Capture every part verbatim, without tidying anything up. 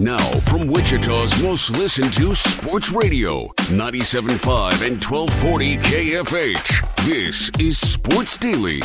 Now, from Wichita's most listened to sports radio, ninety-seven point five and twelve forty K F H. This is Sports Daily.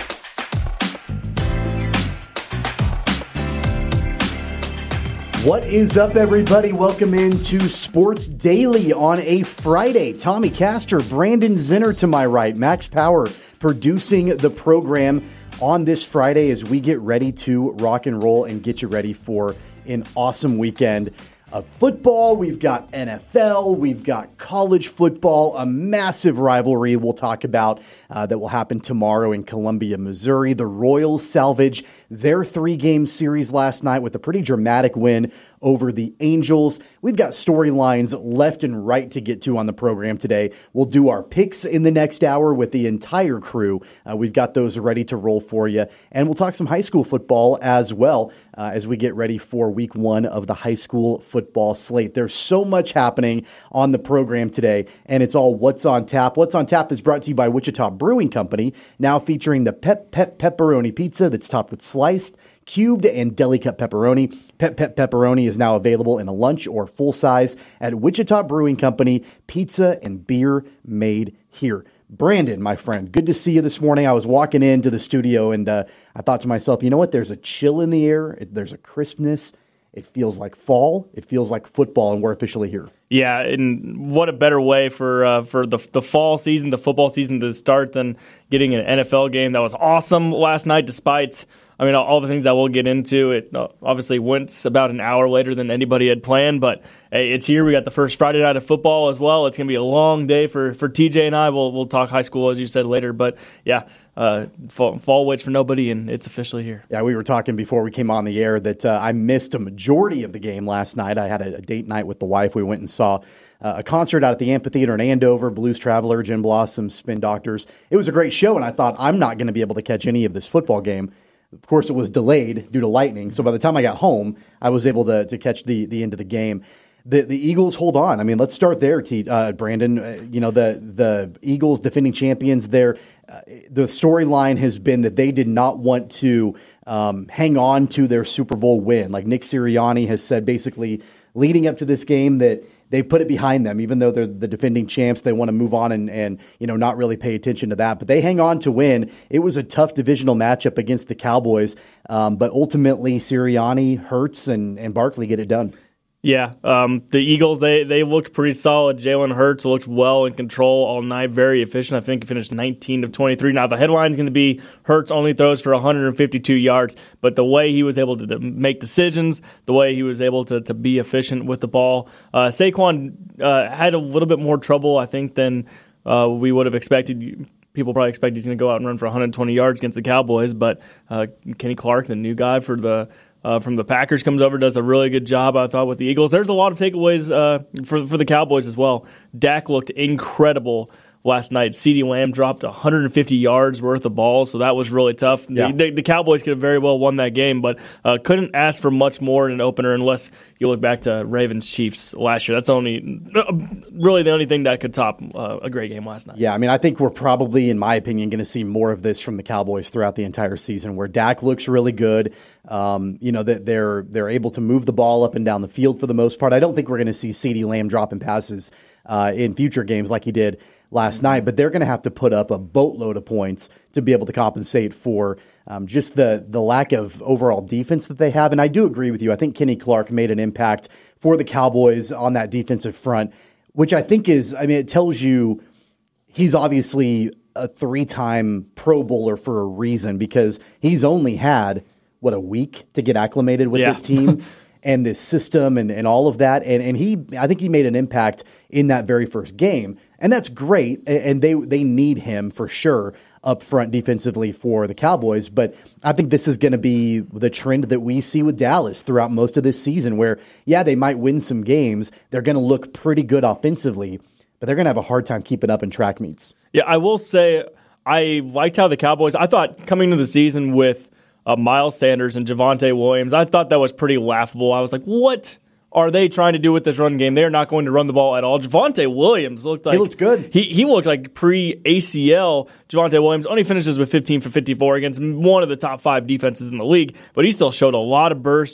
What is up, everybody? Welcome into Sports Daily on a Friday. Tommy Castor, Brandon Zinner to my right, Max Power producing the program on this Friday as we get ready to rock and roll and get you ready for an awesome weekend of football. We've got N F L, we've got college football, a massive rivalry we'll talk about uh, that will happen tomorrow in Columbia, Missouri. The Royals salvage their three-game series last night with a pretty dramatic win over the Angels. We've got storylines left and right to get to on the program today. We'll do our picks in the next hour with the entire crew. Uh, we've got those ready to roll for you. And we'll talk some high school football as well uh, as we get ready for week one of the high school football slate. There's so much happening on the program today, and it's all What's on Tap. What's on Tap is brought to you by Wichita Brewing Company, now featuring the Pep Pep Pepperoni Pizza that's topped with sliced, cubed, and deli cut pepperoni. Pep Pep Pepperoni is now available in a lunch or full size at Wichita Brewing Company. Pizza and beer made here. Brandon, my friend, good to see you this morning. I was walking into the studio and uh, I thought to myself, you know what? There's a chill in the air. It, there's a crispness. It feels like fall. It feels like football, and we're officially here. Yeah, and what a better way for uh, for the the fall season, the football season to start than getting an N F L game that was awesome last night, despite, I mean, all, all the things I will get into. It obviously went about an hour later than anybody had planned, but hey, it's here. We got the first Friday night of football as well. It's going to be a long day for, for T J and I. We'll, we'll talk high school, as you said, later, but yeah. Uh, fall, fall waits for nobody, and it's officially here. Yeah, we were talking before we came on the air that uh, I missed a majority of the game last night. I had a, a date night with the wife. We went and saw uh, a concert out at the amphitheater in Andover, Blues Traveler, Gin Blossom, Spin Doctors. It was a great show, and I thought, I'm not going to be able to catch any of this football game. Of course, it was delayed due to lightning, so by the time I got home, I was able to, to catch the, the end of the game. The the Eagles hold on. I mean, let's start there, T, uh, Brandon. Uh, you know, the the Eagles, defending champions, there. Uh, the storyline has been that they did not want to um, hang on to their Super Bowl win. Like Nick Sirianni has said, basically leading up to this game, that they put it behind them, even though they're the defending champs. They want to move on and, and you know not really pay attention to that. But they hang on to win. It was a tough divisional matchup against the Cowboys, um, but ultimately Sirianni, Hurts, and and Barkley get it done. Yeah, um, the Eagles, they they looked pretty solid. Jalen Hurts looked well in control all night, very efficient. I think he finished nineteen of twenty-three. Now, the headline's going to be Hurts only throws for one hundred fifty-two yards, but the way he was able to make decisions, the way he was able to, to be efficient with the ball. Uh, Saquon uh, had a little bit more trouble, I think, than uh, we would have expected. People probably expect he's going to go out and run for one hundred twenty yards against the Cowboys, but uh, Kenny Clark, the new guy for the Uh, from the Packers, comes over, does a really good job, I thought, with the Eagles. There's a lot of takeaways uh, for for the Cowboys as well. Dak looked incredible last night. CeeDee Lamb dropped one hundred fifty yards worth of balls, so that was really tough. Yeah. The, the, the Cowboys could have very well won that game, but uh, couldn't ask for much more in an opener unless you look back to Ravens-Chiefs last year. That's only really the only thing that could top uh, a great game last night. Yeah, I mean, I think we're probably, in my opinion, going to see more of this from the Cowboys throughout the entire season, where Dak looks really good. Um, you know, that they're they're able to move the ball up and down the field for the most part. I don't think we're going to see CeeDee Lamb dropping passes uh, in future games like he did last night, but they're going to have to put up a boatload of points to be able to compensate for um, just the the lack of overall defense that they have. And I do agree with you. I think Kenny Clark made an impact for the Cowboys on that defensive front, which I think is, I mean, it tells you he's obviously a three-time Pro Bowler for a reason, because he's only had, what, a week to get acclimated with yeah. this team and this system and, and all of that. And and he, I think he made an impact in that very first game. And that's great. And they they need him for sure up front defensively for the Cowboys. But I think this is going to be the trend that we see with Dallas throughout most of this season, where, yeah, they might win some games. They're going to look pretty good offensively, but they're going to have a hard time keeping up in track meets. Yeah, I will say I liked how the Cowboys, I thought coming into the season with uh, Miles Sanders and Javonte Williams, I thought that was pretty laughable. I was like, what are they trying to do with this run game? They're not going to run the ball at all. Javonte Williams looked like he looked good. He he looked like pre-A C L Javonte Williams. Only finishes with fifteen for fifty-four against one of the top five defenses in the league, but he still showed a lot of burst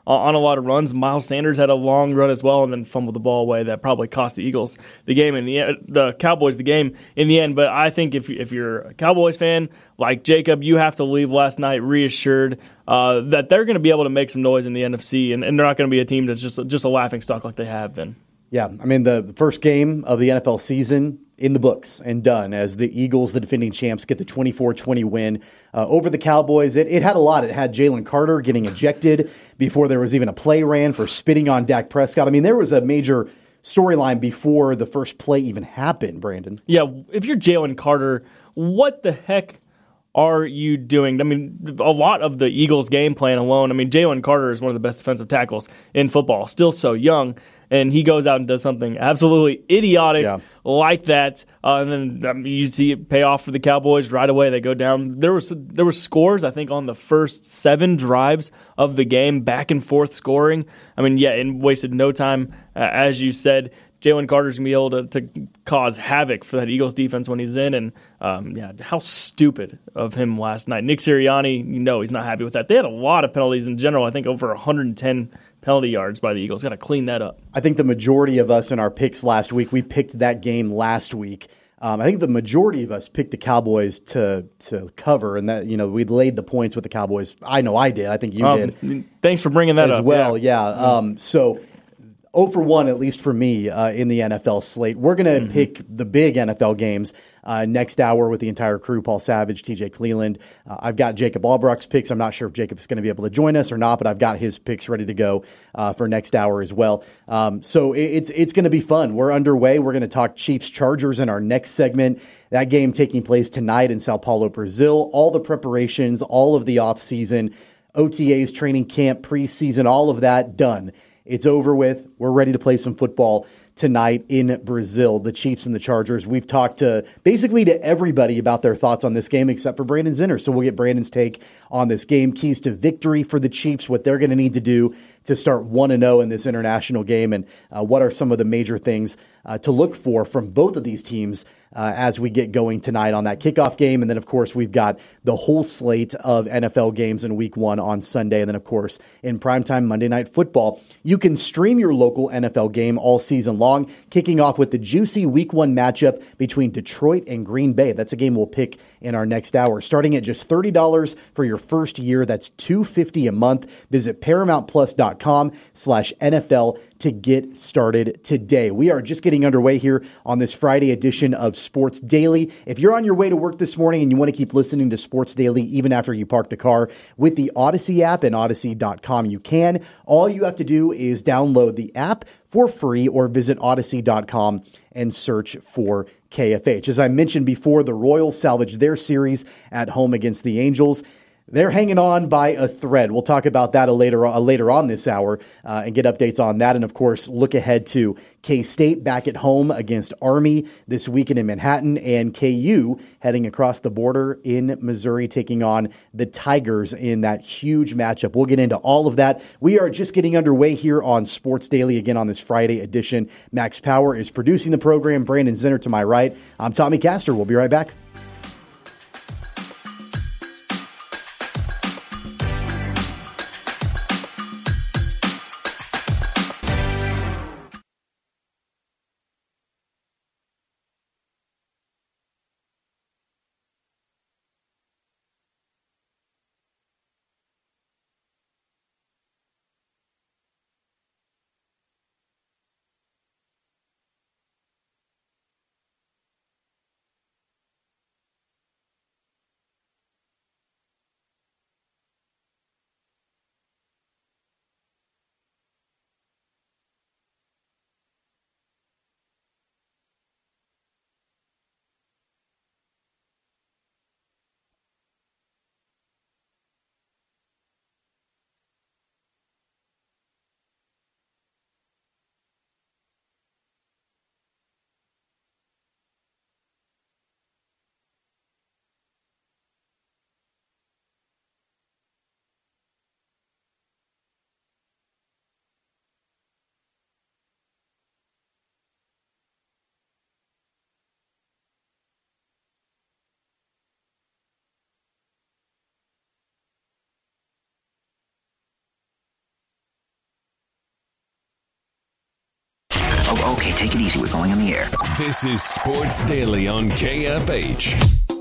on a lot of runs. Miles Sanders had a long run as well and then fumbled the ball away. That probably cost the Eagles the game in the the Cowboys the game in the end. But I think if if you're a Cowboys fan like Jacob, you have to leave last night reassured uh, that they're going to be able to make some noise in the N F C, and, and they're not going to be a team that's just just a laughing stock like they have been. Yeah, I mean, the first game of the N F L season in the books and done as the Eagles, the defending champs, get the twenty-four twenty win uh, over the Cowboys. It, it had a lot. It had Jalen Carter getting ejected before there was even a play ran for spitting on Dak Prescott. I mean, there was a major storyline before the first play even happened, Brandon. Yeah, if you're Jalen Carter, what the heck are you doing? I mean, a lot of the Eagles' game plan alone, I mean, Jalen Carter is one of the best defensive tackles in football, still so young, and he goes out and does something absolutely idiotic yeah. like that, uh, and then I mean, you see it pay off for the Cowboys right away. They go down. There was there were scores, I think, on the first seven drives of the game, back and forth scoring. I mean, yeah, and wasted no time, uh, as you said. Jalen Carter's going to be able to, to cause havoc for that Eagles defense when he's in. And, um, yeah, how stupid of him last night. Nick Sirianni, you know he's not happy with that. They had a lot of penalties in general. I think over one hundred ten penalty yards by the Eagles. Got to clean that up. I think the majority of us in our picks last week, we picked that game last week. Um, I think the majority of us picked the Cowboys to to cover, and that, you know, we laid the points with the Cowboys. I know I did. I think you um, did. Thanks for bringing that as up. well. Yeah. yeah. Um, so oh for one, at least for me, uh, in the N F L slate. We're going to mm-hmm. pick the big N F L games uh, next hour with the entire crew, Paul Savage, T J Cleveland. Uh, I've got Jacob Albrock's picks. I'm not sure if Jacob's going to be able to join us or not, but I've got his picks ready to go uh, for next hour as well. Um, so it, it's it's going to be fun. We're underway. We're going to talk Chiefs-Chargers in our next segment. That game taking place tonight in Sao Paulo, Brazil. All the preparations, all of the offseason, O T As, training camp, preseason, all of that done. It's over with. We're ready to play some football tonight in Brazil, the Chiefs and the Chargers. We've talked to basically to everybody about their thoughts on this game except for Brandon Zinner. So we'll get Brandon's take on this game, keys to victory for the Chiefs, what they're going to need to do to start one and oh in this international game, and uh, what are some of the major things uh, to look for from both of these teams uh, as we get going tonight on that kickoff game. And then, of course, we've got the whole slate of N F L games in week one on Sunday. And then, of course, in primetime Monday Night Football. You can stream your local N F L game all season long, kicking off with the juicy week one matchup between Detroit and Green Bay. That's a game we'll pick in our next hour. Starting at just thirty dollars for your first year, that's two hundred fifty dollars a month. Visit ParamountPlus.com slash NFL to get started today. We are just getting underway here on this Friday edition of Sports Daily. If you're on your way to work this morning and you want to keep listening to Sports Daily even after you park the car with the Odyssey app and Odyssey dot com, you can. All you have to do is download the app for free or visit Odyssey dot com and search for K F H. As I mentioned before, the Royals salvaged their series at home against the Angels. They're hanging on by a thread. We'll talk about that a later, a later on this hour uh, and get updates on that. And, of course, look ahead to K-State back at home against Army this weekend in Manhattan, and K U heading across the border in Missouri, taking on the Tigers in that huge matchup. We'll get into all of that. We are just getting underway here on Sports Daily again on this Friday edition. Max Power is producing the program. Brandon Zinner to my right. I'm Tommy Castor. We'll be right back. Oh, okay, take it easy. We're going on the air. This is Sports Daily on K F H.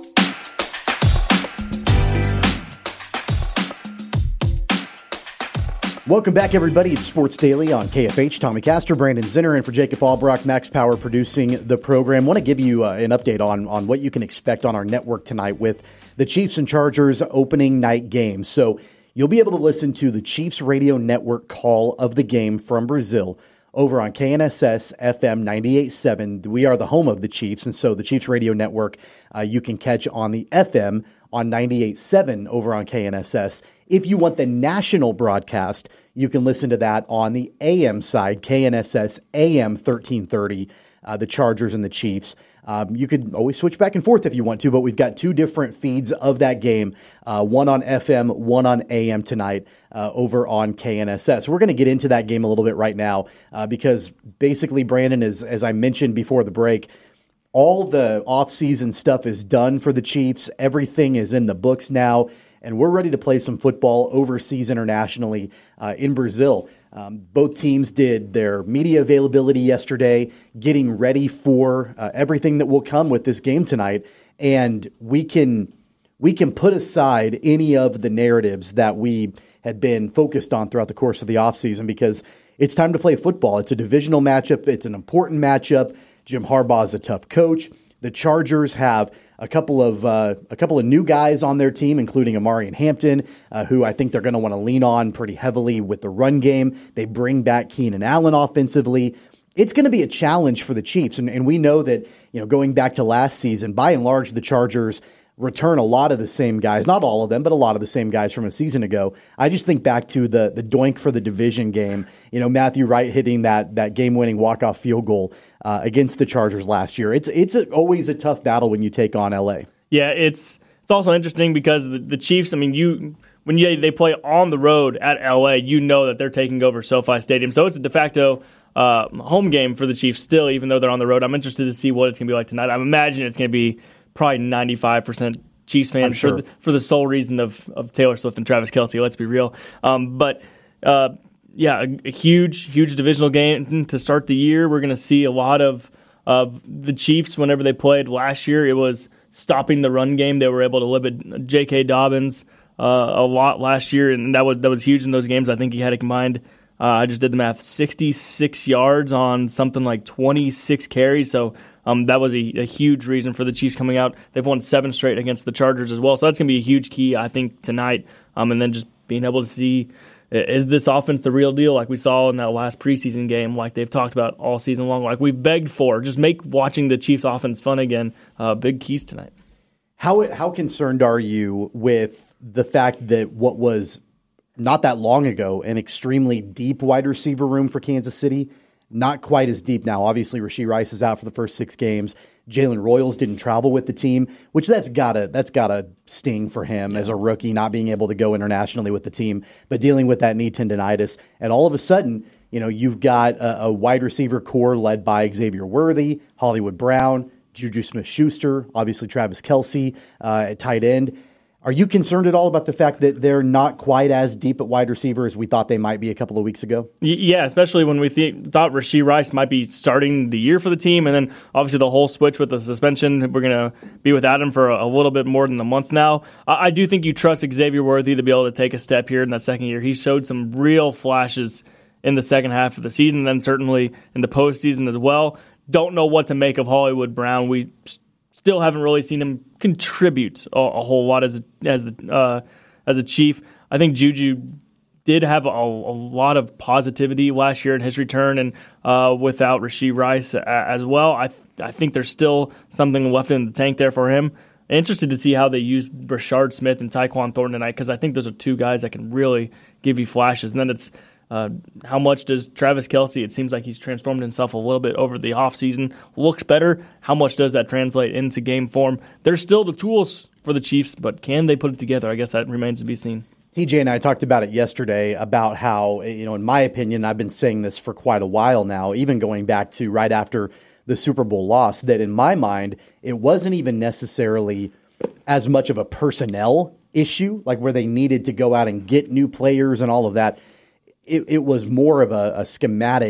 Welcome back, everybody. It's Sports Daily on K F H. Tommy Castor, Brandon Zinner, and for Jacob Albrock, Max Power producing the program. I want to give you uh, an update on, on what you can expect on our network tonight with the Chiefs and Chargers opening night game. So you'll be able to listen to the Chiefs radio network call of the game from Brazil over on K N S S F M ninety-eight point seven. We are the home of the Chiefs, and so the Chiefs radio network uh, you can catch on the F M on ninety-eight point seven over on K N S S. If you want the national broadcast, you can listen to that on the A M side, K N S S A M thirteen thirty, uh, the Chargers and the Chiefs. Um, you could always switch back and forth if you want to, but we've got two different feeds of that game, uh, one on F M, one on A M tonight uh, over on K N S S. We're going to get into that game a little bit right now uh, because basically, Brandon, is, as I mentioned before the break, all the offseason stuff is done for the Chiefs. Everything is in the books now, and we're ready to play some football overseas internationally uh, in Brazil. Um, both teams did their media availability yesterday, getting ready for uh, everything that will come with this game tonight. And we can we can put aside any of the narratives that we had been focused on throughout the course of the offseason because it's time to play football. It's a divisional matchup. It's an important matchup. Jim Harbaugh is a tough coach. The Chargers have a couple of uh, a couple of new guys on their team, including Amari and Hampton, uh, who I think they're going to want to lean on pretty heavily with the run game. They bring back Keenan Allen offensively. It's going to be a challenge for the Chiefs, and, and we know that, you know, going back to last season, by and large, the Chargers return a lot of the same guys, not all of them, but a lot of the same guys from a season ago. I just think back to the the doink for the division game. You know, Matthew Wright hitting that that game-winning walk-off field goal uh, against the Chargers last year. It's it's a, always a tough battle when you take on L A. Yeah, it's it's also interesting because the, the Chiefs, I mean, you when you, they play on the road at L A, you know that they're taking over SoFi Stadium. So it's a de facto uh, home game for the Chiefs still, even though they're on the road. I'm interested to see what it's going to be like tonight. I imagine it's going to be probably ninety-five percent Chiefs fans sure. for, the, for the sole reason of, of Taylor Swift and Travis Kelce, let's be real. Um, but, uh, yeah, a, a huge, huge divisional game to start the year. We're going to see a lot of, of the Chiefs whenever they played last year. It was stopping the run game. They were able to limit J K. Dobbins uh, a lot last year, and that was that was huge in those games. I think he had a combined, uh, I just did the math, sixty-six yards on something like twenty-six carries. So um, that was a, a huge reason for the Chiefs coming out. They've won seven straight against the Chargers as well. So that's going to be a huge key, I think, tonight. Um, and then just being able to see, is this offense the real deal like we saw in that last preseason game, like they've talked about all season long, like we've begged for? Just make watching the Chiefs offense fun again. Uh, big keys tonight. How how concerned are you with the fact that what was not that long ago an extremely deep wide receiver room for Kansas City, not quite as deep now? Obviously, Rashee Rice is out for the first six games. Jalen Royals didn't travel with the team, which that's gotta that's gotta sting for him yeah. as a rookie, not being able to go internationally with the team, but dealing with that knee tendonitis. And all of a sudden, you know, you've got a, a wide receiver core led by Xavier Worthy, Hollywood Brown, Juju Smith-Schuster, obviously Travis Kelce uh, at tight end. Are you concerned at all about the fact that they're not quite as deep at wide receiver as we thought they might be a couple of weeks ago? Yeah, especially when we th- thought Rashee Rice might be starting the year for the team, and then obviously the whole switch with the suspension. We're going to be without him for a, a little bit more than a month now. I-, I do think you trust Xavier Worthy to be able to take a step here in that second year. He showed some real flashes in the second half of the season, and then certainly in the postseason as well. Don't know what to make of Hollywood Brown. We still haven't really seen him contribute a, a whole lot as a, as the uh, as a Chief. I think Juju did have a, a lot of positivity last year in his return, and uh, without Rashee Rice a, as well, I th- I think there's still something left in the tank there for him. Interested to see how they use Brashard Smith and Tyquan Thornton tonight, because I think those are two guys that can really give you flashes. And then it's Uh, how much does Travis Kelce, it seems like he's transformed himself a little bit over the offseason, looks better. How much does that translate into game form? There's still the tools for the Chiefs, but can they put it together? I guess that remains to be seen. T J and I talked about it yesterday about how, you know, in my opinion, I've been saying this for quite a while now, even going back to right after the Super Bowl loss, that in my mind, it wasn't even necessarily as much of a personnel issue, like where they needed to go out and get new players and all of that. It, it was more of a, a schematic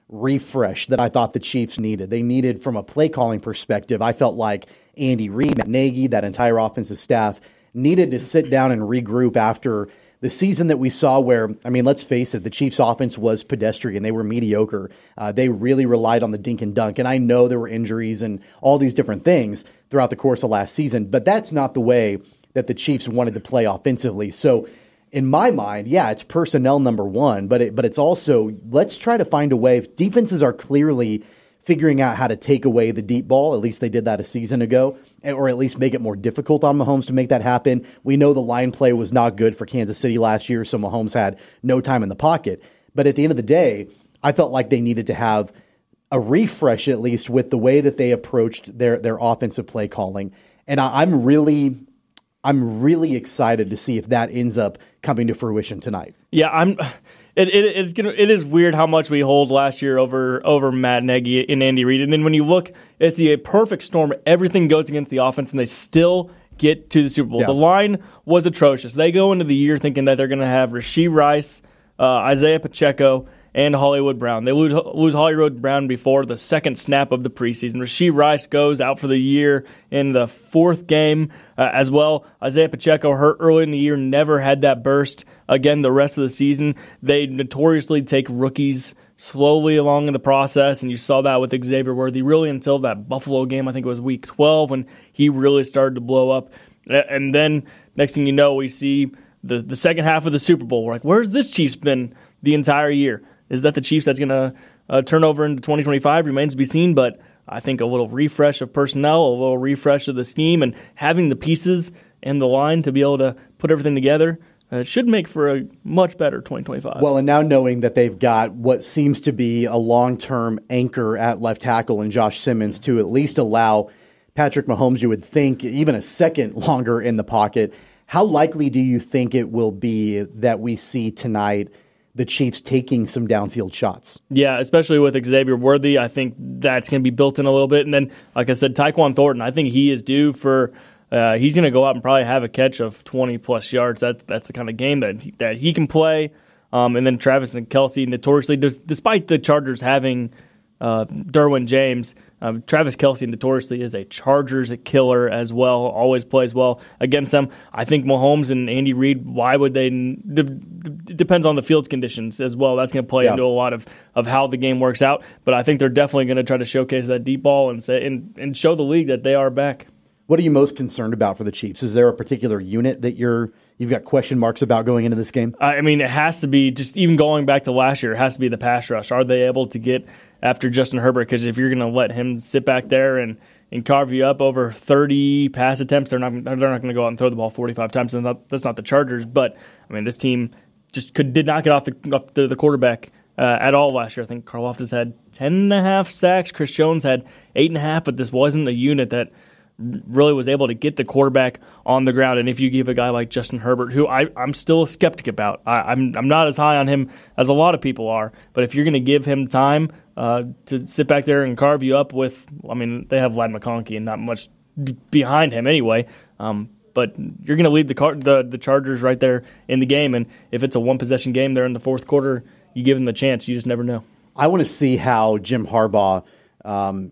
refresh that I thought the Chiefs needed. They needed, from a play calling perspective, I felt like Andy Reid, Matt Nagy, that entire offensive staff needed to sit down and regroup after the season that we saw where, I mean, let's face it, the Chiefs' offense was pedestrian. They were mediocre. Uh, they really relied on the dink and dunk. And I know there were injuries and all these different things throughout the course of last season, but that's not the way that the Chiefs wanted to play offensively. So in my mind, yeah, it's personnel number one, but it, but it's also, let's try to find a way. Defenses are clearly figuring out how to take away the deep ball. At least they did that a season ago, or at least make it more difficult on Mahomes to make that happen. We know the line play was not good for Kansas City last year, so Mahomes had no time in the pocket. But at the end of the day, I felt like they needed to have a refresh, at least with the way that they approached their, their offensive play calling. And I, I'm really... I'm really excited to see if that ends up coming to fruition tonight. Yeah, I'm. It, it it's gonna. It is weird how much we hold last year over over Matt Nagy and Andy Reid, and then when you look, it's the perfect storm. Everything goes against the offense, and they still get to the Super Bowl. Yeah. The line was atrocious. They go into the year thinking that they're going to have Rashee Rice, uh, Isaiah Pacheco, and Hollywood Brown. They lose, lose Hollywood Brown before the second snap of the preseason. Rashee Rice goes out for the year in the fourth game uh, as well. Isaiah Pacheco hurt early in the year, never had that burst again the rest of the season. They notoriously take rookies slowly along in the process, and you saw that with Xavier Worthy really until that Buffalo game. I think it was week twelve when he really started to blow up. And then next thing you know, we see the, the second half of the Super Bowl. We're like, where's this Chiefs been the entire year? Is that the Chiefs that's going to uh, turn over into twenty twenty-five? Remains to be seen, but I think a little refresh of personnel, a little refresh of the scheme, and having the pieces and the line to be able to put everything together uh, should make for a much better twenty twenty-five. Well, and now knowing that they've got what seems to be a long-term anchor at left tackle in Josh Simmons to at least allow Patrick Mahomes, you would think, even a second longer in the pocket, how likely do you think it will be that we see tonight the Chiefs taking some downfield shots? Yeah, especially with Xavier Worthy. I think that's going to be built in a little bit. And then, like I said, Tyquan Thornton, I think he is due for uh, – he's going to go out and probably have a catch of twenty-plus yards. That, that's the kind of game that he, that he can play. Um, and then Travis and Kelce, notoriously, despite the Chargers having uh, Derwin James, um, Travis Kelce notoriously is a Chargers killer as well, always plays well against them. I think Mahomes and Andy Reid, why would they – it depends on the field conditions as well. That's going to play yeah. into a lot of, of how the game works out. But I think they're definitely going to try to showcase that deep ball and say and, and show the league that they are back. What are you most concerned about for the Chiefs? Is there a particular unit that you're you've got question marks about going into this game? I mean, it has to be, just even going back to last year, it has to be the pass rush. Are they able to get after Justin Herbert? Because if you're going to let him sit back there and, and carve you up over thirty pass attempts, they're not they're not going to go out and throw the ball forty-five times. That's not, that's not the Chargers. But I mean, this team just could did not get off the off the, the quarterback uh, at all last year. I think Karlaftis had ten and a half sacks. Chris Jones had eight and a half. But this wasn't a unit that really was able to get the quarterback on the ground. And if you give a guy like Justin Herbert, who I, I'm still a skeptic about, I, I'm I'm not as high on him as a lot of people are, but if you're going to give him time uh, to sit back there and carve you up with, I mean, they have Ladd McConkey and not much b- behind him anyway, um, but you're going to lead the, car- the the Chargers right there in the game, and if it's a one-possession game there in the fourth quarter, you give them the chance. You just never know. I want to see how Jim Harbaugh Um,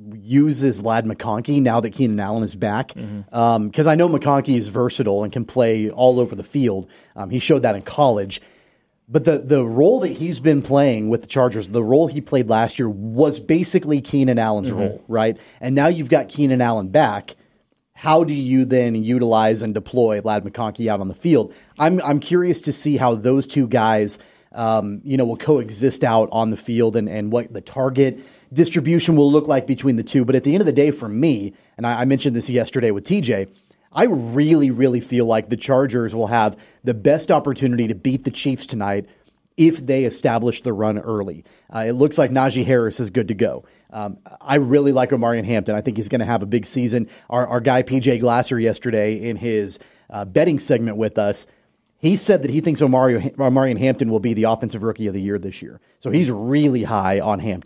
uses Ladd McConkey now that Keenan Allen is back. Because mm-hmm. um, I know McConkey is versatile and can play all over the field. Um, he showed that in college. But the, the role that he's been playing with the Chargers, the role he played last year was basically Keenan Allen's mm-hmm. role, right? And now you've got Keenan Allen back. How do you then utilize and deploy Ladd McConkey out on the field? I'm I'm curious to see how those two guys um, you know, will coexist out on the field and, and what the target distribution will look like between the two. But at the end of the day, for me, and I, I mentioned this yesterday with T J, I really, really feel like the Chargers will have the best opportunity to beat the Chiefs tonight if they establish the run early. Uh, it looks like Najee Harris is good to go. Um, I really like Omarion Hampton. I think he's going to have a big season. Our, our guy P J Glasser yesterday in his uh, betting segment with us, he said that he thinks Omarion, Omarion Hampton will be the offensive rookie of the year this year. So he's really high on Hampton.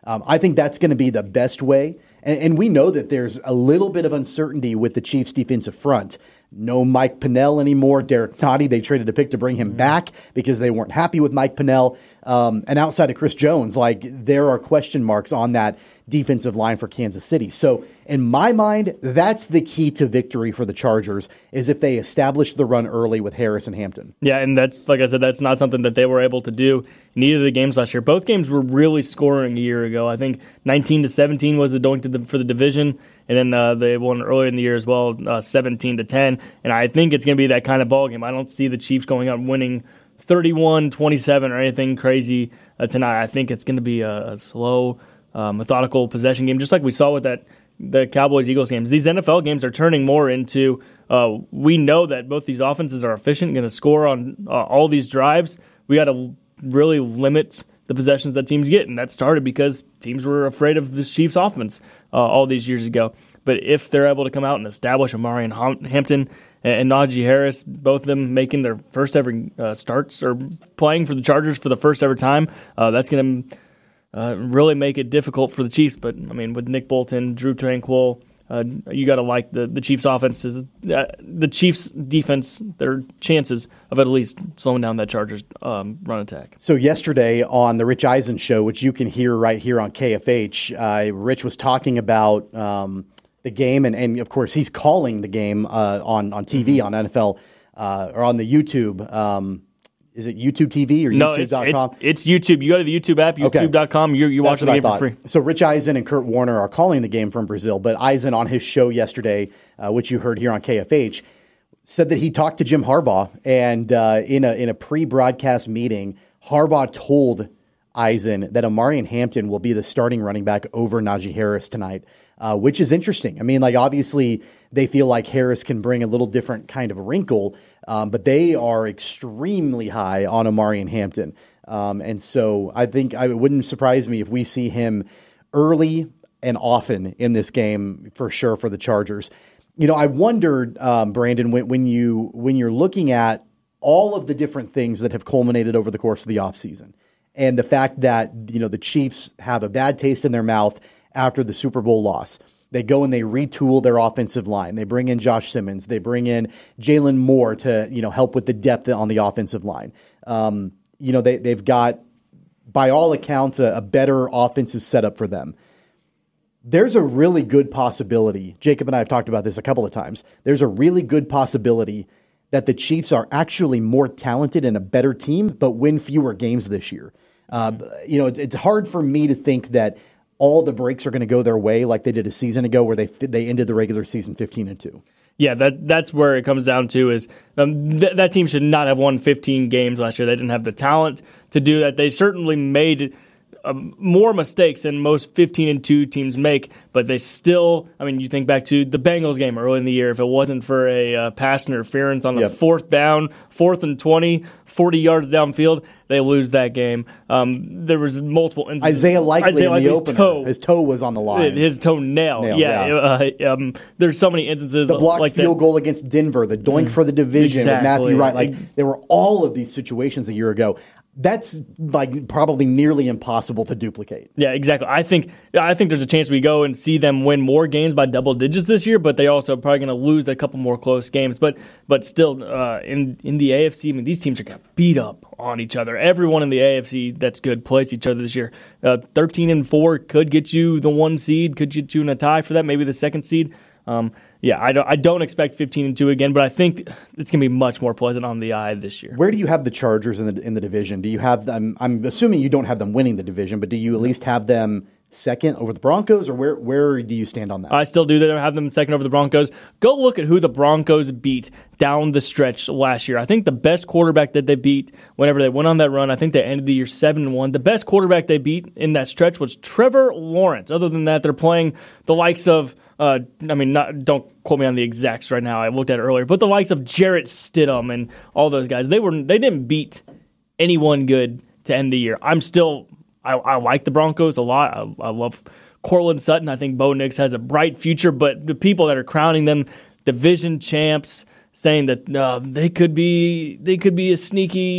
Um, I think that's going to be the best way. And, and we know that there's a little bit of uncertainty with the Chiefs' defensive front. No Mike Pennell anymore. Derek Nottie, they traded a pick to bring him mm-hmm. back because they weren't happy with Mike Pennell. Um, and outside of Chris Jones, like there are question marks on that defensive line for Kansas City. So in my mind, that's the key to victory for the Chargers is if they establish the run early with Harris and Hampton. Yeah, and that's, like I said, that's not something that they were able to do in either of the games last year. Both games were really scoring a year ago. I think nineteen to seventeen was the doink to the, for the division, and then uh, they won earlier in the year as well, uh, seventeen to ten. And I think it's going to be that kind of ball game. I don't see the Chiefs going out and winning thirty-one twenty-seven or anything crazy uh, tonight. I think it's going to be a, a slow, uh, methodical possession game, just like we saw with that the Cowboys-Eagles games. These N F L games are turning more into uh, we know that both these offenses are efficient, going to score on uh, all these drives. We got to really limit the possessions that teams get, and that started because teams were afraid of the Chiefs' offense uh, all these years ago. But if they're able to come out and establish Amari and Hampton and Najee Harris, both of them making their first ever uh, starts or playing for the Chargers for the first ever time, uh, that's going to uh, really make it difficult for the Chiefs. But, I mean, with Nick Bolton, Drew Tranquill, uh, you got to like the, the Chiefs' offenses. Uh, the Chiefs' defense, their chances of at least slowing down that Chargers um, run attack. So yesterday on the Rich Eisen show, which you can hear right here on K F H, uh, Rich was talking about um, – the game, and, and of course he's calling the game uh, on on T V mm-hmm. on N F L uh, or on the YouTube. Um, is it YouTube T V or no, YouTube dot com? No, it's, it's YouTube. You go to the YouTube app, YouTube dot com. Okay. You're, you're watching the game for free. So Rich Eisen and Kurt Warner are calling the game from Brazil, but Eisen on his show yesterday, uh, which you heard here on K F H, said that he talked to Jim Harbaugh, and uh, in a in a pre-broadcast meeting, Harbaugh told Eisen that Amari Hampton will be the starting running back over Najee Harris tonight, uh, which is interesting. I mean, like obviously they feel like Harris can bring a little different kind of wrinkle, um, but they are extremely high on Amari and Hampton. Um, and so I think I, it wouldn't surprise me if we see him early and often in this game for sure for the Chargers. You know, I wondered, um, Brandon, when, when you when you're looking at all of the different things that have culminated over the course of the offseason, and the fact that, you know, the Chiefs have a bad taste in their mouth after the Super Bowl loss. They go and they retool their offensive line. They bring in Josh Simmons. They bring in Jalen Moore to, you know, help with the depth on the offensive line. Um, you know, they, they've got, by all accounts, a, a better offensive setup for them. There's a really good possibility, Jacob and I have talked about this a couple of times, there's a really good possibility that the Chiefs are actually more talented and a better team, but win fewer games this year. Uh, you know, it's, it's hard for me to think that all the breaks are going to go their way like they did a season ago, where they they ended the regular season fifteen and two. Yeah, that that's where it comes down to is um, th- that team should not have won fifteen games last year. They didn't have the talent to do that. They certainly made Um, more mistakes than most fifteen and two teams make, but they still, I mean, you think back to the Bengals game early in the year, if it wasn't for a uh, pass interference on the yep. fourth down, fourth and twenty, forty yards downfield, they lose that game. Um, there was multiple instances. Isaiah Likely Isaiah in the Likely's opener, toe, his toe was on the line. His toenail, Nail, yeah. yeah. Uh, um, there's so many instances. The blocked like field that. goal against Denver, the doink mm, for the division exactly. with Matthew Wright. Like, there were all of these situations a year ago. That's like probably nearly impossible to duplicate. Yeah, exactly. I think I think there's a chance we go and see them win more games by double digits this year, but they also are probably going to lose a couple more close games. But but still, uh, in in the A F C, I mean, these teams are going to beat up on each other. Everyone in the A F C that's good plays each other this year. Uh, Thirteen and four could get you the one seed, could get you in a tie for that, maybe the second seed. Um, yeah, I don't, I don't expect fifteen and two again, but I think it's going to be much more pleasant on the eye this year. Where do you have the Chargers in the in the division? Do you have them? I'm assuming you don't have them winning the division, but do you at least have them second over the Broncos, or where where do you stand on that? I still do that. I have them second over the Broncos. Go look at who the Broncos beat down the stretch last year. I think the best quarterback that they beat whenever they went on that run, I think they ended the year seven and one. The best quarterback they beat in that stretch was Trevor Lawrence. Other than that, they're playing the likes of Uh, I mean, not, don't quote me on the exacts right now. I looked at it earlier, but the likes of Jarrett Stidham and all those guys, they were they didn't beat anyone good to end the year. I'm still, I, I like the Broncos a lot. I, I love Cortland Sutton. I think Bo Nix has a bright future, but the people that are crowning them division champs, saying that uh, they could be they could be a sneaky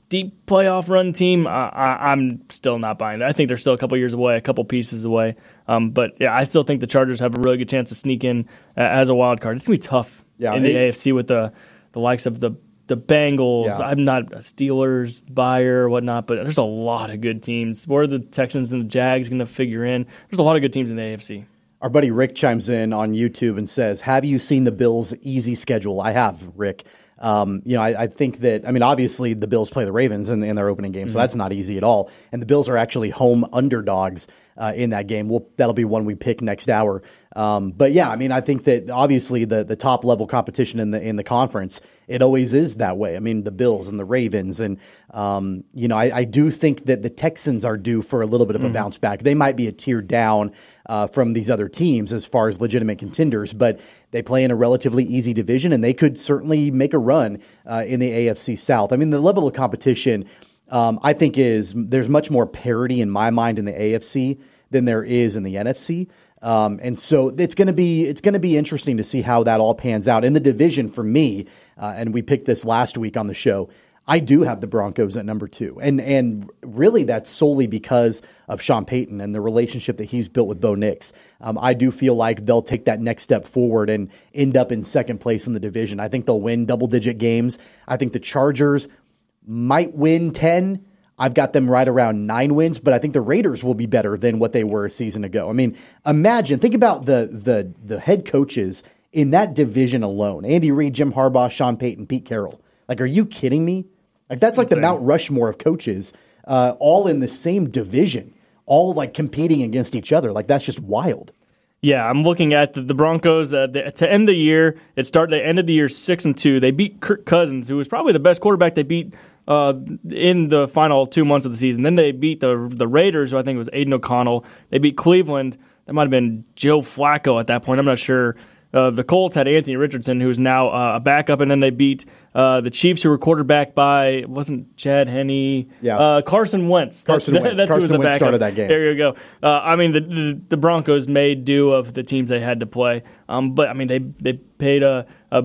deep playoff run team, I, I, I'm still not buying that. I think they're still a couple years away, a couple pieces away. Um, but yeah, I still think the Chargers have a really good chance to sneak in uh, as a wild card. It's gonna be tough yeah, in they, the A F C with the the likes of the the Bengals. Yeah. I'm not a Steelers buyer or whatnot, but there's a lot of good teams. Where are the Texans and the Jags going to figure in? There's a lot of good teams in the A F C. Our buddy Rick chimes in on YouTube and says, have you seen the Bills' easy schedule? I have, Rick. Um, you know, I, I think that, I mean, obviously the Bills play the Ravens in, in their opening game, mm-hmm. so that's not easy at all. And the Bills are actually home underdogs uh, in that game. We'll, that'll be one we pick next hour. Um, but yeah, I mean, I think that obviously the, the top level competition in the in the conference, it always is that way. I mean, the Bills and the Ravens, and um, you know, I, I do think that the Texans are due for a little bit of a mm-hmm. bounce back. They might be a tier down uh, from these other teams as far as legitimate contenders, but they play in a relatively easy division, and they could certainly make a run uh, in the A F C South. I mean, the level of competition, um, I think, is there's much more parity in my mind in the A F C than there is in the N F C. Um, and so it's going to be it's going to be interesting to see how that all pans out in the division for me. Uh, and we picked this last week on the show. I do have the Broncos at number two, and and really that's solely because of Sean Payton and the relationship that he's built with Bo Nix. Um, I do feel like they'll take that next step forward and end up in second place in the division. I think they'll win double digit games. I think the Chargers might win ten. I've got them right around nine wins, but I think the Raiders will be better than what they were a season ago. I mean, imagine, think about the the the head coaches in that division alone. Andy Reid, Jim Harbaugh, Sean Payton, Pete Carroll. Like, are you kidding me? Like, that's like Insane. The Mount Rushmore of coaches, uh, all in the same division, all like competing against each other. Like, that's just wild. Yeah, I'm looking at the, the Broncos uh, the, to end the year. It started. They ended the year six and two. They beat Kirk Cousins, who was probably the best quarterback they beat uh, in the final two months of the season. Then they beat the the Raiders, who I think was Aiden O'Connell. They beat Cleveland. That might have been Joe Flacco at that point. I'm not sure. Uh, the Colts had Anthony Richardson, who's now uh, a backup, and then they beat uh, the Chiefs, who were quarterbacked by, it wasn't Chad Henne, yeah. uh, Carson Wentz. Carson that's, Wentz. That's Carson who was the Wentz backup. started that game. There you go. Uh, I mean, the, the the Broncos made do of the teams they had to play, um, but I mean, they they paid a a,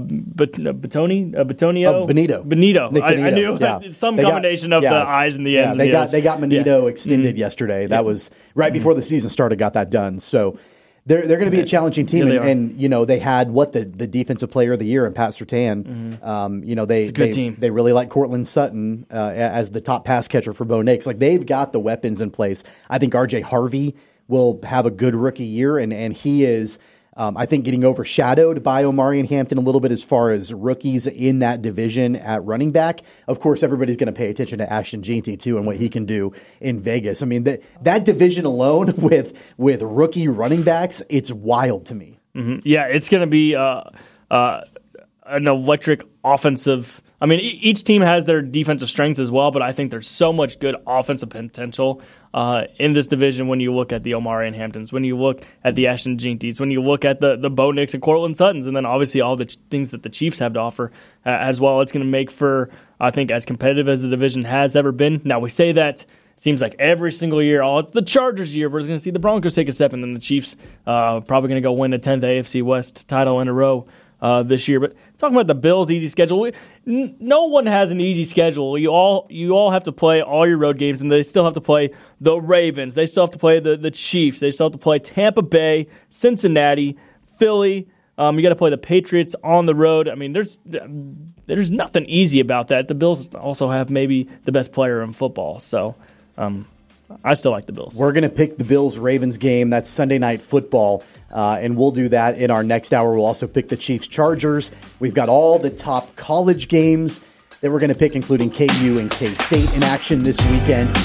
Batoni, a Batonio, uh, Benito, Benito. Nick I, Benito. I knew yeah. some they combination got, of yeah. the I's and the yeah, N's. They and the got O's. they got Benito yeah. extended mm-hmm. yesterday. That yeah. was right before mm-hmm. the season started. Got that done. So. They're they're going to be a challenging team, yeah, and, and you know they had what the, the defensive player of the year in Pat Surtain. Mm-hmm. Um, you know they it's a good they, team. they really like Cortland Sutton uh, as the top pass catcher for Bo Nix. Like they've got the weapons in place. I think R J Harvey will have a good rookie year, and and he is. Um, I think getting overshadowed by Omarion Hampton a little bit as far as rookies in that division at running back. Of course, everybody's going to pay attention to Ashton Jeanty too and what he can do in Vegas. I mean, that that division alone with with rookie running backs, it's wild to me. Mm-hmm. Yeah, it's going to be uh, uh, an electric offensive. I mean, e- each team has their defensive strengths as well, but I think there's so much good offensive potential uh, in this division when you look at the Omarion Hamptons, when you look at the Ashton Jeantys, when you look at the, the Bo Nix and Cortland Suttons, and then obviously all the ch- things that the Chiefs have to offer uh, as well. It's going to make for, I think, as competitive as the division has ever been. Now, we say that it seems like every single year, oh, it's the Chargers year. We're going to see the Broncos take a step, and then the Chiefs uh, probably going to go win the tenth A F C West title in a row. Uh, this year, but talking about the Bills' easy schedule, we, n- no one has an easy schedule. You all you all have to play all your road games, and they still have to play the Ravens. They still have to play the, the Chiefs. They still have to play Tampa Bay, Cincinnati, Philly. Um, you got to play the Patriots on the road. I mean, there's there's nothing easy about that. The Bills also have maybe the best player in football, so um, I still like the Bills. We're going to pick the Bills-Ravens game. That's Sunday Night Football. Uh, and we'll do that in our next hour. We'll also pick the Chiefs-Chargers. We've got all the top college games that we're going to pick, including K U and K-State in action this weekend.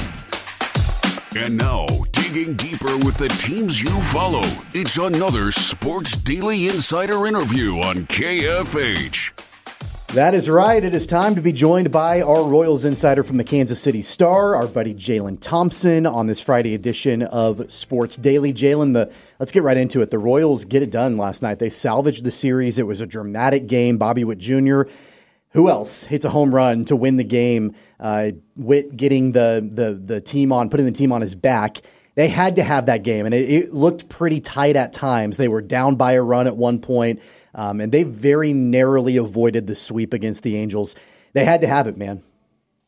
And now, digging deeper with the teams you follow, it's another Sports Daily Insider interview on K F H. That is right. It is time to be joined by our Royals insider from the Kansas City Star, our buddy Jalen Thompson, on this Friday edition of Sports Daily. Jalen, the let's get right into it. The Royals get it done last night. They salvaged the series. It was a dramatic game. Bobby Witt Junior Who else hits a home run to win the game? Uh, Witt getting the, the the team on, putting the team on his back. They had to have that game, and it, it looked pretty tight at times. They were down by a run at one point. Um, and they very narrowly avoided the sweep against the Angels. They had to have it, man.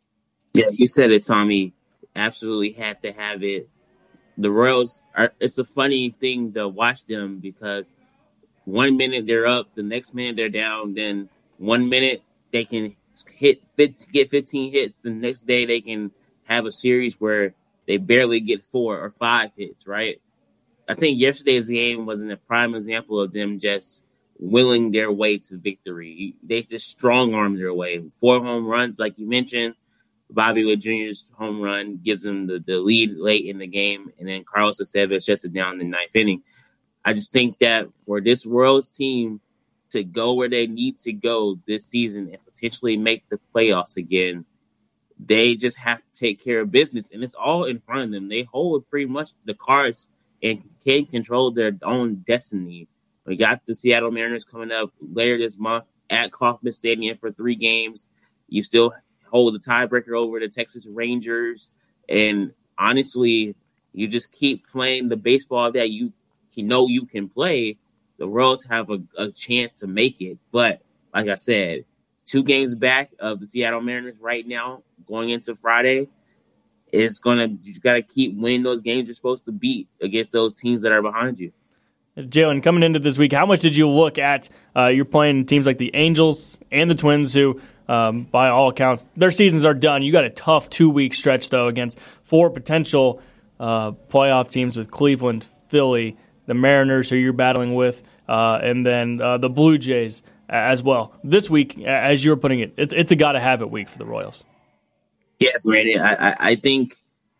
Yeah, you said it, Tommy. Absolutely had to have it. The Royals are. It's a funny thing to watch them because one minute they're up, the next minute they're down. Then one minute they can hit fit get fifteen hits. The next day they can have a series where they barely get four or five hits. Right. I think yesterday's game was a prime example of them just willing their way to victory. They just strong armed their way. Four home runs, like you mentioned. Bobby Witt Junior's home run gives them the, the lead late in the game, and then Carlos Estevez shuts it down in the ninth inning. I just think that for this Royals team to go where they need to go this season and potentially make the playoffs again, they just have to take care of business, and it's all in front of them. They hold pretty much the cards and can control their own destiny. We got the Seattle Mariners coming up later this month at Kauffman Stadium for three games. You still hold the tiebreaker over the Texas Rangers. And honestly, you just keep playing the baseball that you, you know you can play. The Royals have a, a chance to make it. But like I said, two games back of the Seattle Mariners right now going into Friday. It's going to, you got to keep winning those games you're supposed to beat against those teams that are behind you. Jalen, coming into this week, how much did you look at, uh, you're playing teams like the Angels and the Twins who, Um, by all accounts, their seasons are done. You got a tough two-week stretch, though, against four potential uh, playoff teams with Cleveland, Philly, the Mariners, who you're battling with, uh, and then uh, the Blue Jays as well. This week, as you were putting it, it's, it's a got-to-have-it week for the Royals. Yeah, Brandon, I, I, I think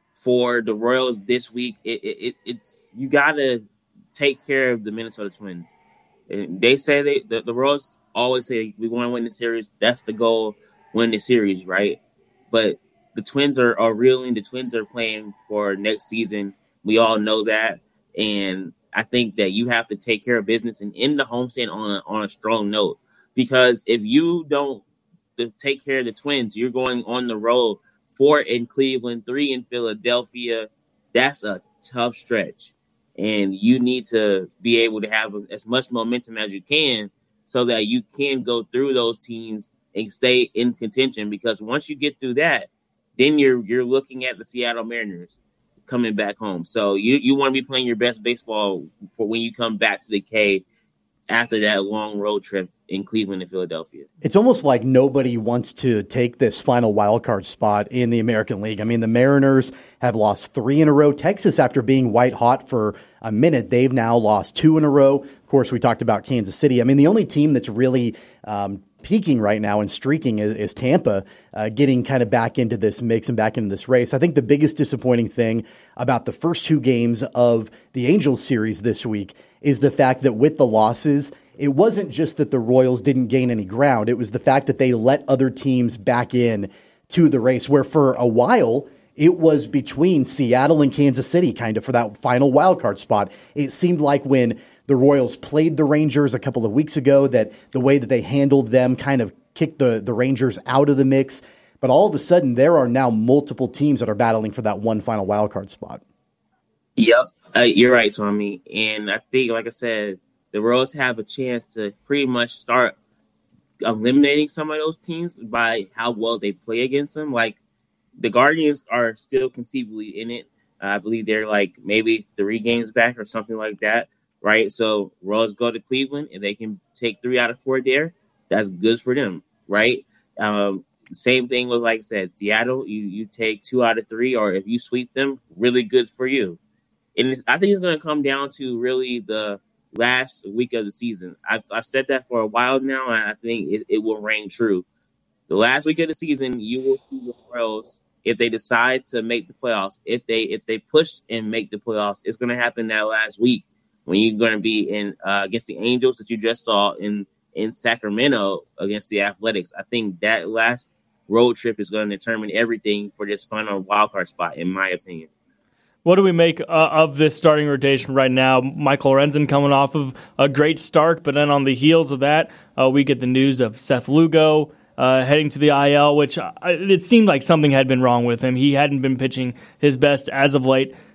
for the Royals this week, it, it, it's you got to take care of the Minnesota Twins. They say they the, the Royals always say we want to win the series. That's the goal, win the series, right? But the Twins are, are reeling. The Twins are playing for next season. We all know that, and I think that you have to take care of business and end the homestand on a, on a strong note. Because if you don't take care of the Twins, you're going on the road. Four in Cleveland, three in Philadelphia. That's a tough stretch. And you need to be able to have as much momentum as you can so that you can go through those teams and stay in contention. Because once you get through that, then you're you're looking at the Seattle Mariners coming back home. So you, you want to be playing your best baseball for when you come back to the K after that long road trip in Cleveland and Philadelphia. It's almost like nobody wants to take this final wildcard spot in the American League. I mean, the Mariners have lost three in a row. Texas, after being white hot for a minute, they've now lost two in a row. Of course, we talked about Kansas City. I mean, the only team that's really um, peaking right now and streaking is, is Tampa, uh, getting kind of back into this mix and back into this race. I think the biggest disappointing thing about the first two games of the Angels series this week is the fact that with the losses, it wasn't just that the Royals didn't gain any ground. It was the fact that they let other teams back in to the race, where for a while it was between Seattle and Kansas City kind of for that final wildcard spot. It seemed like when the Royals played the Rangers a couple of weeks ago that the way that they handled them kind of kicked the, the Rangers out of the mix. But all of a sudden, there are now multiple teams that are battling for that one final wildcard spot. Yep, uh, you're right, Tommy. And I think, like I said, the Royals have a chance to pretty much start eliminating some of those teams by how well they play against them. Like, the Guardians are still conceivably in it. Uh, I believe they're like maybe three games back or something like that, right? So Royals go to Cleveland and they can take three out of four there. That's good for them, right? Um, same thing with, like I said, Seattle. You you take two out of three, or if you sweep them, really good for you. And it's, I think it's going to come down to really the last week of the season. I've, I've said that for a while now, and I think it, it will reign true. The last week of the season, you will see the Royals, if they decide to make the playoffs, if they if they push and make the playoffs, it's going to happen that last week when you're going to be in uh, against the Angels that you just saw in, in Sacramento against the Athletics. I think that last road trip is going to determine everything for this final wildcard spot, in my opinion. What do we make uh, of this starting rotation right now? Michael Lorenzen coming off of a great start, but then on the heels of that, uh, we get the news of Seth Lugo uh, heading to the I L, which uh, it seemed like something had been wrong with him. He hadn't been pitching his best as of late.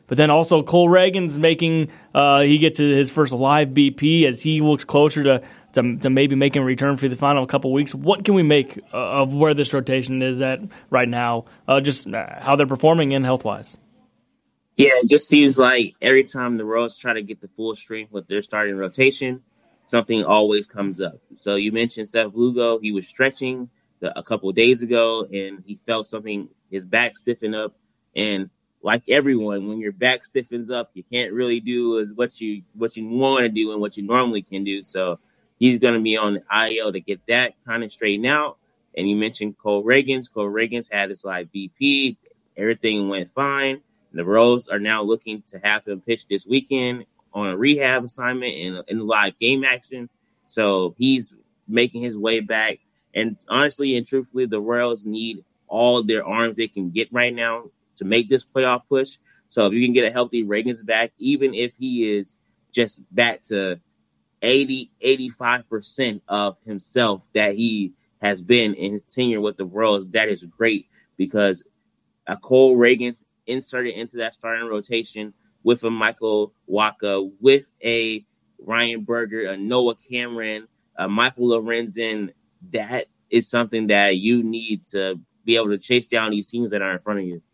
But then also Cole Reagan's making uh, he gets his first live B P as he looks closer to to, to maybe making a return for the final couple weeks. What can we make uh, of where this rotation is at right now? Uh, just how they're performing and health wise. Yeah, it just seems like every time the Royals try to get the full strength with their starting rotation, something always comes up. So you mentioned Seth Lugo. He was stretching the, a couple of days ago, and he felt something, his back stiffen up. And like everyone, when your back stiffens up, you can't really do as what you what you want to do and what you normally can do. So he's going to be on the I L to get that kind of straightened out. And you mentioned Cole Reagans. Cole Reagans had his live B P. Everything went fine. The Royals are now looking to have him pitch this weekend on a rehab assignment in, in live game action. So he's making his way back. And honestly and truthfully, the Royals need all their arms they can get right now to make this playoff push. So if you can get a healthy Reagans back, even if he is just back to eighty, eighty-five percent of himself that he has been in his tenure with the Royals, that is great because a Cole Reagans inserted into that starting rotation with a Michael Wacha, with a Ryan Berger, a Noah Cameron, a Michael Lorenzen, that is something that you need to be able to chase down these teams that are in front of you.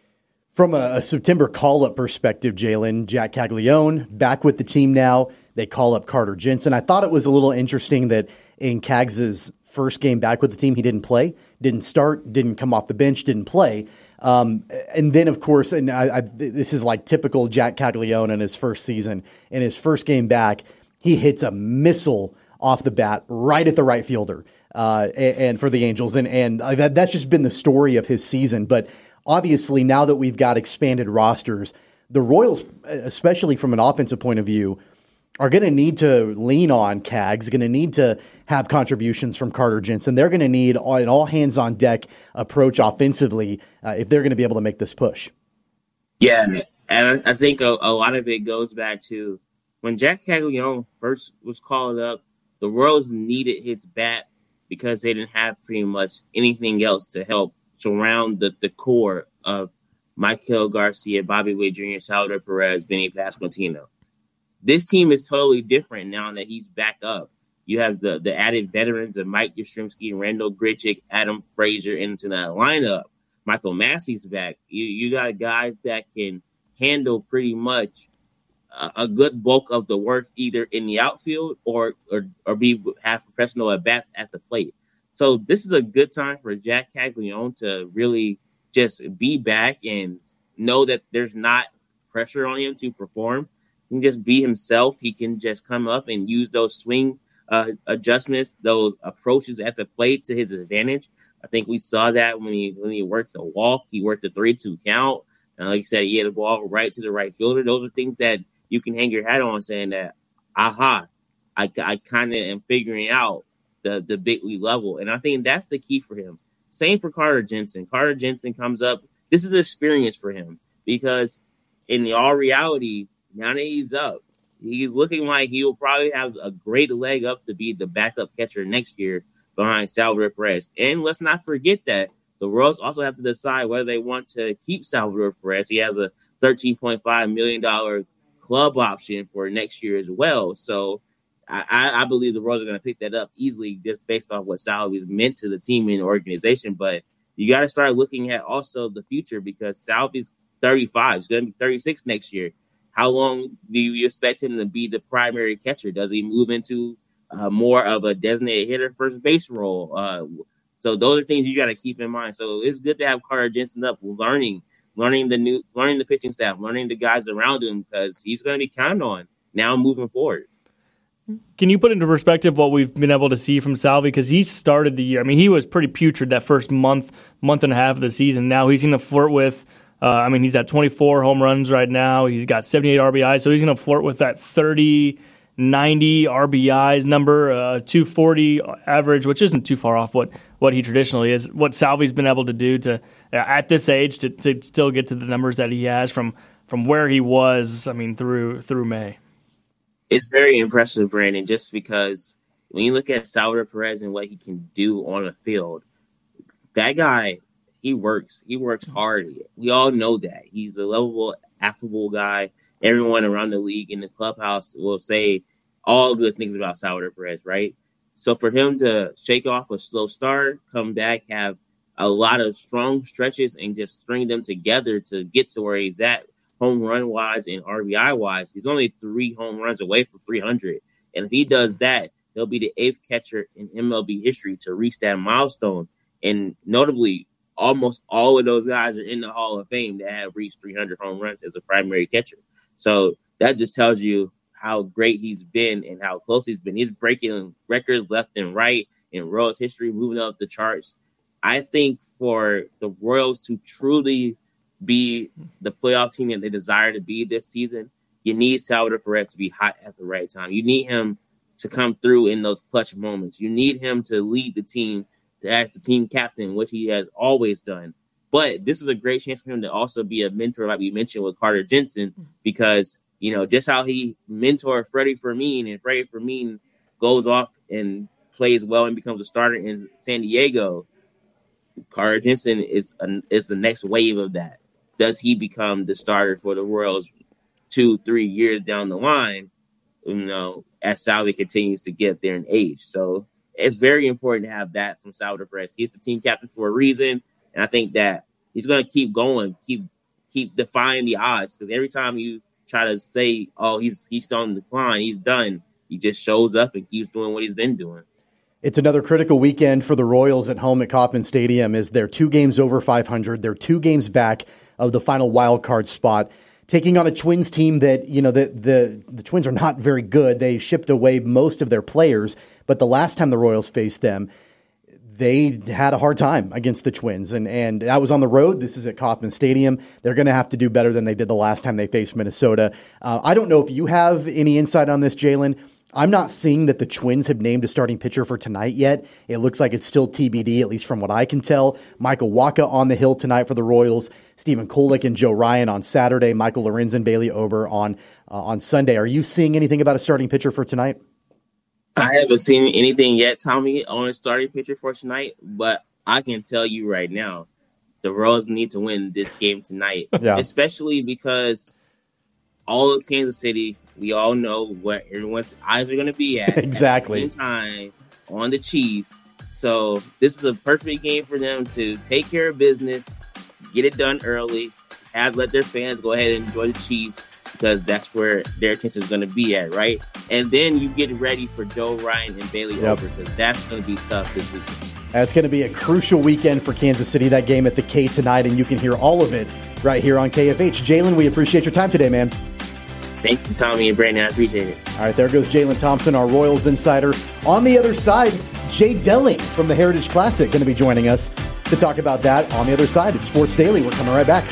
From a, a September call-up perspective, Jalen, Jack Caglione back with the team now. They call up Carter Jensen. I thought it was a little interesting that in Cags' first game back with the team, he didn't play, didn't start, didn't come off the bench, didn't play. Um, and then, of course, and I, I, this is like typical Jack Caglione in his first season. In his first game back, he hits a missile off the bat right at the right fielder uh, and, and for the Angels. And, and that, that's just been the story of his season. But obviously, now that we've got expanded rosters, the Royals, especially from an offensive point of view, are going to need to lean on Cags, going to need to have contributions from Carter Jensen. They're going to need an all-hands-on-deck approach offensively uh, if they're going to be able to make this push. Yeah, and I think a, a lot of it goes back to when Jack Caglione first was called up, the Royals needed his bat because they didn't have pretty much anything else to help surround the, the core of Michael Garcia, Bobby Witt Junior, Salvador Perez, Vinny Pasquantino. This team is totally different now that he's back up. You have the, the added veterans of Mike Yastrzemski, Randall Grichuk, Adam Frazier into that lineup. Michael Massey's back. You you got guys that can handle pretty much a, a good bulk of the work either in the outfield or or, or be have professional at bats at the plate. So this is a good time for Jack Caglione to really just be back and know that there's not pressure on him to perform. He can just be himself. He can just come up and use those swing uh, adjustments, those approaches at the plate to his advantage. I think we saw that when he when he worked the walk. He worked the three two count. And like you said, he had the ball right to the right fielder. Those are things that you can hang your hat on saying that, aha, I, I kind of am figuring out the, the big league level. And I think that's the key for him. Same for Carter Jensen. Carter Jensen comes up. This is experience for him because in all reality, now that he's up, he's looking like he will probably have a great leg up to be the backup catcher next year behind Salvador Perez. And let's not forget that the Royals also have to decide whether they want to keep Salvador Perez. He has a thirteen point five million dollars club option for next year as well. So I, I believe the Royals are going to pick that up easily just based on what Salvi is meant to the team and the organization. But you got to start looking at also the future because Salvi's thirty-five. He's going to be thirty-six next year. How long do you expect him to be the primary catcher? Does he move into uh, more of a designated hitter first base role? Uh, so those are things you got to keep in mind. So it's good to have Carter Jensen up learning, learning the new, learning the pitching staff, learning the guys around him because he's going to be counted on now moving forward. Can you put into perspective what we've been able to see from Salvi? Because he started the year. I mean, he was pretty putrid that first month, month and a half of the season. Now he's going to flirt with Uh, I mean, he's at twenty-four home runs right now. He's got seventy-eight R B Is, so he's going to flirt with that thirty, ninety R B Is number, uh, two forty average, which isn't too far off what, what he traditionally is. What Salvi's been able to do to uh, at this age to, to still get to the numbers that he has from from where he was. I mean, through through May. It's very impressive, Brandon, just because when you look at Salvador Perez and what he can do on the field, that guy. He works. He works hard. We all know that. He's a lovable affable guy. Everyone around the league in the clubhouse will say all good things about Salvador Perez, right? So for him to shake off a slow start, come back, have a lot of strong stretches, and just string them together to get to where he's at, home run wise and R B I wise, he's only three home runs away from three hundred. And if he does that, he'll be the eighth catcher in M L B history to reach that milestone. And notably, almost all of those guys are in the Hall of Fame that have reached three hundred home runs as a primary catcher. So that just tells you how great he's been and how close he's been. He's breaking records left and right in Royals history, moving up the charts. I think for the Royals to truly be the playoff team that they desire to be this season, you need Salvador Perez to be hot at the right time. You need him to come through in those clutch moments. You need him to lead the team, to as the team captain, which he has always done. But this is a great chance for him to also be a mentor, like we mentioned with Carter Jensen, because, you know, just how he mentored Freddie Fermin, and Freddie Fermin goes off and plays well and becomes a starter in San Diego. Carter Jensen is a, is the next wave of that. Does he become the starter for the Royals two, three years down the line, you know, as Salvi continues to get there in age? So it's very important to have that from Salvador Perez. He's the team captain for a reason, and I think that he's going to keep going, keep keep defying the odds, because every time you try to say, oh, he's he's still on the decline, he's done, he just shows up and keeps doing what he's been doing. It's another critical weekend for the Royals at home at Kauffman Stadium, as they're two games over five hundred. They're two games back of the final wild card spot, taking on a Twins team that, you know, the, the, the Twins are not very good. They shipped away most of their players, but the last time the Royals faced them, they had a hard time against the Twins, and, and that was on the road. This is at Kauffman Stadium. They're going to have to do better than they did the last time they faced Minnesota. Uh, I don't know if you have any insight on this, Jalen. I'm not seeing that the Twins have named a starting pitcher for tonight yet. It looks like it's still T B D, at least from what I can tell. Michael Wacha on the hill tonight for the Royals. Stephen Kolek and Joe Ryan on Saturday. Michael Lorenzen, Bailey Ober on uh, on Sunday. Are you seeing anything about a starting pitcher for tonight? I haven't seen anything yet, Tommy, on a starting pitcher for tonight, but I can tell you right now, the Royals need to win this game tonight, yeah. Especially because all of Kansas City, we all know where everyone's eyes are going to be at. Exactly. At the same time on the Chiefs. So this is a perfect game for them to take care of business, get it done early, have let their fans go ahead and enjoy the Chiefs, because that's where their attention is going to be at, right? And then you get ready for Joe Ryan and Bailey yep. Ober, because that's going to be tough this weekend. That's going to be a crucial weekend for Kansas City, that game at the K tonight, and you can hear all of it right here on K F H. Jalen, we appreciate your time today, man. Thank you, Tommy and Brandon. I appreciate it. All right, there goes Jalen Thompson, our Royals insider. On the other side, Jay Delling from the Heritage Classic going to be joining us to talk about that on the other side. It's Sports Daily. We're coming right back.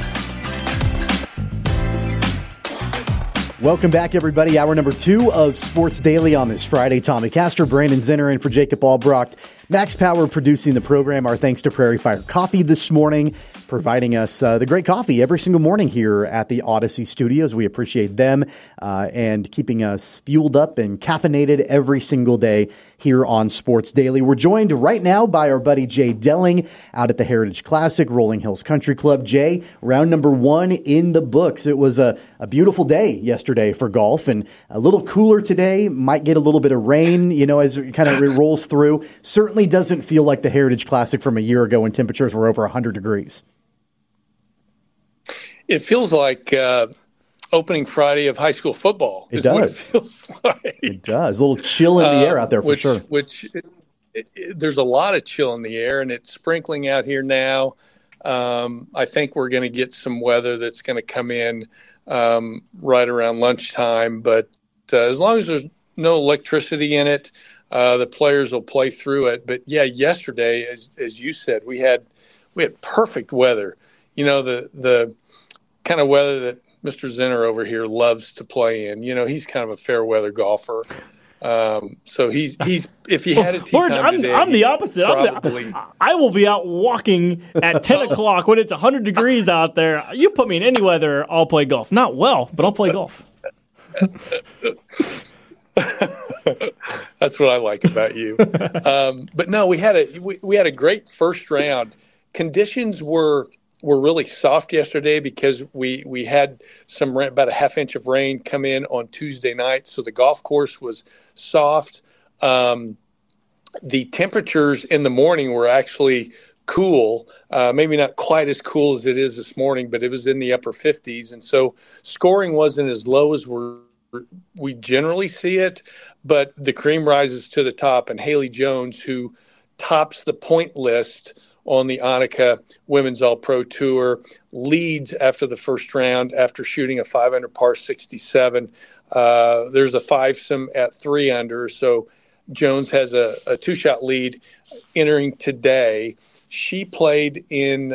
Welcome back, everybody. Hour number two of Sports Daily on this Friday. Tommy Castor, Brandon Zinner, and for Jacob Albrocht. Max Power producing the program. Our thanks to Prairie Fire Coffee this morning, providing us uh, the great coffee every single morning here at the Odyssey Studios. We appreciate them uh, and keeping us fueled up and caffeinated every single day here on Sports Daily. We're joined right now by our buddy Jay Delling out at the Heritage Classic, Rolling Hills Country Club. Jay, round number one in the books. It was a, a beautiful day yesterday for golf, and a little cooler today. Might get a little bit of rain, you know, as it kind of rolls through. Certainly doesn't feel like the Heritage Classic from a year ago when temperatures were over one hundred degrees. It feels like uh, opening Friday of high school football. It does. It, like. It does. A little chill in the uh, air out there for which, sure. Which it, it, it, there's a lot of chill in the air, and it's sprinkling out here now. Um, I think we're going to get some weather that's going to come in um, right around lunchtime. But uh, as long as there's no electricity in it, uh, the players will play through it. But yeah, yesterday, as as you said, we had we had perfect weather. You know, the the kind of weather that Mister Zinner over here loves to play in. You know, he's kind of a fair weather golfer. Um, so he's he's if he had a tee time I'm, today, I'm the opposite. probably... I'm the, I will be out walking at ten o'clock when it's one hundred degrees out there. You put me in any weather, I'll play golf. Not well, but I'll play golf. That's what I like about you. Um, but no, we had a we, we had a great first round. Conditions were were really soft yesterday because we we had some about a half inch of rain come in on Tuesday night, so the golf course was soft. Um, the temperatures in the morning were actually cool, uh, maybe not quite as cool as it is this morning, but it was in the upper fifties, and so scoring wasn't as low as we're we generally see it, but the cream rises to the top, and Haley Jones, who tops the point list on the Annika Women's All-Pro Tour, leads after the first round after shooting a five under par sixty-seven. Uh, there's a fivesome at three under, so Jones has a, a two-shot lead entering today. She played in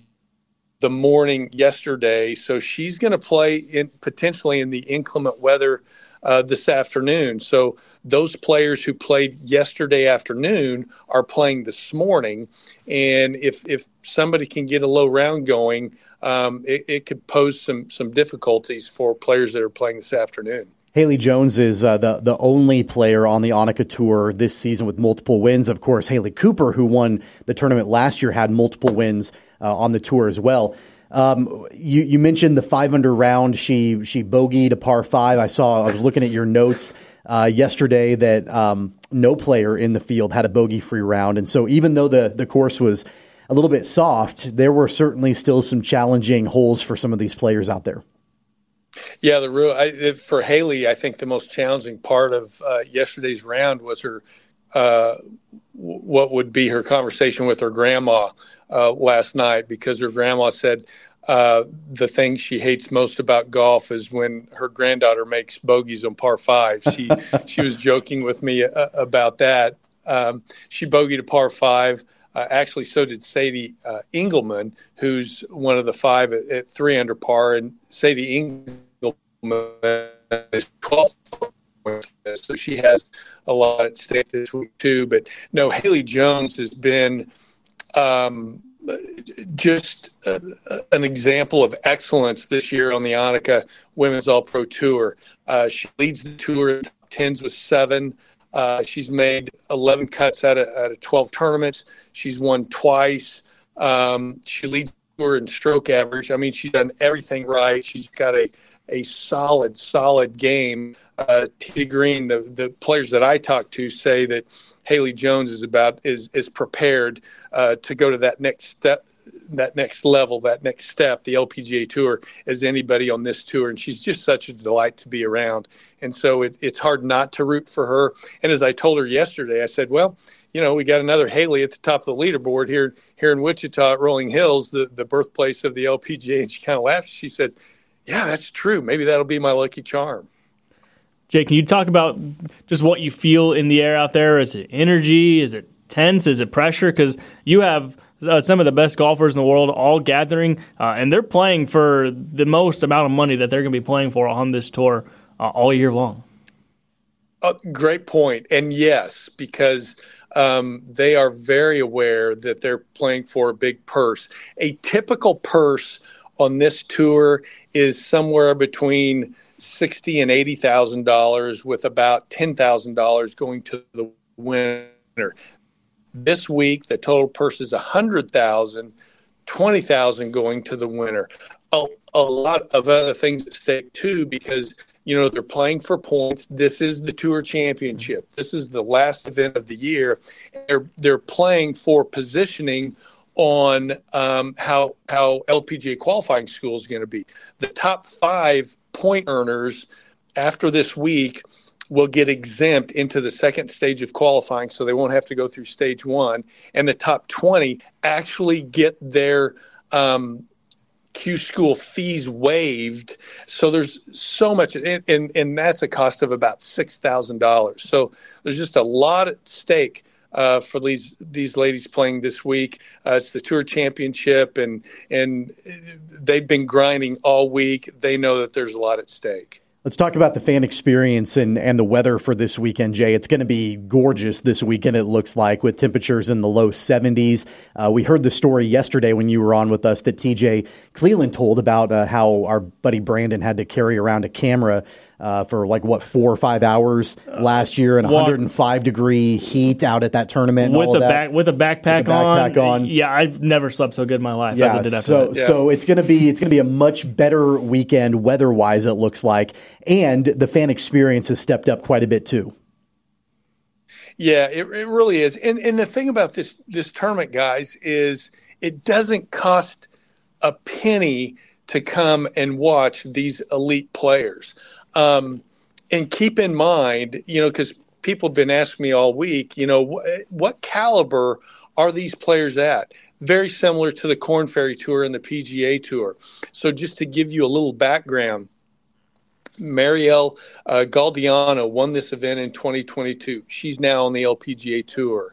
the morning yesterday, so she's going to play in potentially in the inclement weather uh, this afternoon. So those players who played yesterday afternoon are playing this morning, and if if somebody can get a low round going, um, it, it could pose some some difficulties for players that are playing this afternoon. Haley Jones is uh, the the only player on the Annika Tour this season with multiple wins. Of course, Haley Cooper, who won the tournament last year, had multiple wins uh, on the tour as well. Um, you, you mentioned the five under round. She she bogeyed a par five. I saw. I was looking at your notes uh, yesterday that um, no player in the field had a bogey free round, and so even though the the course was a little bit soft, there were certainly still some challenging holes for some of these players out there. Yeah, the real I, for Haley, I think the most challenging part of uh, yesterday's round was her uh, what would be her conversation with her grandma uh, last night, because her grandma said uh, the thing she hates most about golf is when her granddaughter makes bogeys on par five. She she was joking with me uh, about that. Um, she bogeyed a par five. Uh, actually, so did Sadie uh, Engelman, who's one of the five at, at three under par, and Sadie Engelman is twelve. So she has a lot at stake this week too. But no, Haley Jones has been um, just a, an example of excellence this year on the Annika Women's All-Pro Tour. Uh, she leads the tour in top tens with seven. Uh, she's made eleven cuts out of, out of twelve tournaments. She's won twice. Um, she leads the tour in stroke average. I mean, she's done everything right. She's got a, a solid, solid game. Uh, T. Green, the, the players that I talk to say that Haley Jones is about is is prepared uh, to go to that next step, that next level, that next step, the L P G A Tour, as anybody on this tour. And she's just such a delight to be around. And so it, it's hard not to root for her. And as I told her yesterday, I said, well, you know, we got another Haley at the top of the leaderboard here, here in Wichita at Rolling Hills, the, the birthplace of the L P G A. And she kind of laughed. She said, yeah, that's true. Maybe that'll be my lucky charm. Jay, can you talk about just what you feel in the air out there? Is it energy? Is it tense? Is it pressure? Because you have uh, some of the best golfers in the world all gathering, uh, and they're playing for the most amount of money that they're going to be playing for on this tour uh, all year long. Oh, great point. And yes, because um, they are very aware that they're playing for a big purse. A typical purse on this tour is somewhere between sixty thousand dollars and eighty thousand dollars, with about ten thousand dollars going to the winner. This week, the total purse is one hundred thousand dollars, twenty thousand dollars going to the winner. A, a lot of other things at stake, too, because, you know, they're playing for points. This is the Tour Championship. This is the last event of the year. They're, they're playing for positioning on um, how how L P G A qualifying school is going to be. The top five point earners after this week will get exempt into the second stage of qualifying, so they won't have to go through stage one. And the top twenty actually get their um, Q school fees waived. So there's so much, and, and, and that's a cost of about six thousand dollars. So there's just a lot at stake Uh, for these these ladies playing this week. Uh, it's the Tour Championship, and and they've been grinding all week. They know that there's a lot at stake. Let's talk about the fan experience and, and the weather for this weekend, Jay. It's going to be gorgeous this weekend, it looks like, with temperatures in the low seventies. Uh, we heard the story yesterday when you were on with us that T J Cleland told about uh, how our buddy Brandon had to carry around a camera uh, for like, what, four or five hours last year in Walk- one hundred five degree heat out at that tournament. And with all a of that. back with a backpack, With a backpack on. on. Yeah, I've never slept so good in my life Yeah, as I did after so that. Yeah. so it's gonna be it's gonna be a much better weekend weather wise. It looks like, and the fan experience has stepped up quite a bit too. Yeah, it, it really is. And and the thing about this this tournament, guys, is it doesn't cost a penny to come and watch these elite players. Um, and keep in mind, you know, because people have been asking me all week, you know, wh- what caliber are these players at? Very similar to the Korn Ferry Tour and the P G A Tour. So just to give you a little background, Marielle uh, Galdiano won this event in twenty twenty-two. She's now on the L P G A Tour.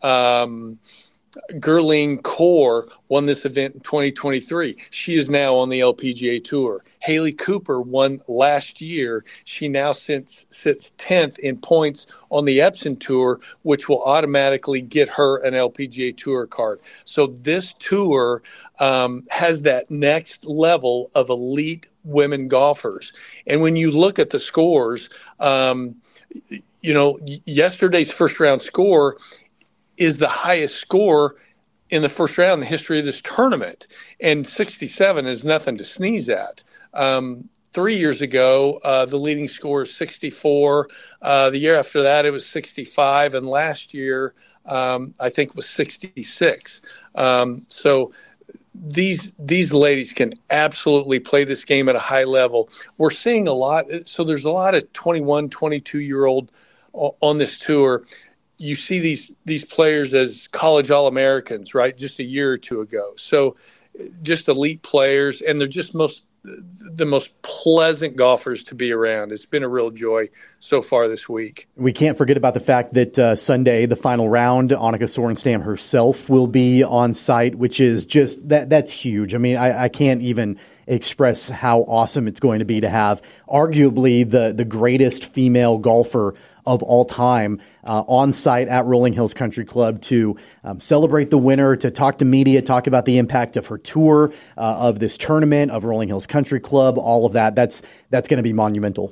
Um, Gerline Kaur won this event in twenty twenty-three. She is now on the L P G A Tour. Haley Cooper won last year. She now sits, sits tenth in points on the Epson Tour, which will automatically get her an L P G A Tour card. So this tour um, has that next level of elite women golfers. And when you look at the scores, um, you know, yesterday's first round score is the highest score in the first round in the history of this tournament. And sixty-seven is nothing to sneeze at. Um, three years ago, uh, the leading score is sixty-four. Uh, the year after that, it was sixty-five. And last year, um, I think, was sixty-six. Um, so these these ladies can absolutely play this game at a high level. We're seeing a lot. So there's a lot of twenty-one, twenty-two-year-old on this tour. You see these these players as college All-Americans, right, just a year or two ago. So just elite players, and they're just most the most pleasant golfers to be around. It's been a real joy so far this week. We can't forget about the fact that uh, Sunday, the final round, Annika Sorenstam herself will be on site, which is just that that's huge. I mean, I, I can't even express how awesome it's going to be to have arguably the the greatest female golfer of all time uh, on site at Rolling Hills Country Club to um, celebrate the winner, to talk to media, talk about the impact of her tour, uh, of this tournament, of Rolling Hills Country Club, all of that. That's that's going to be monumental.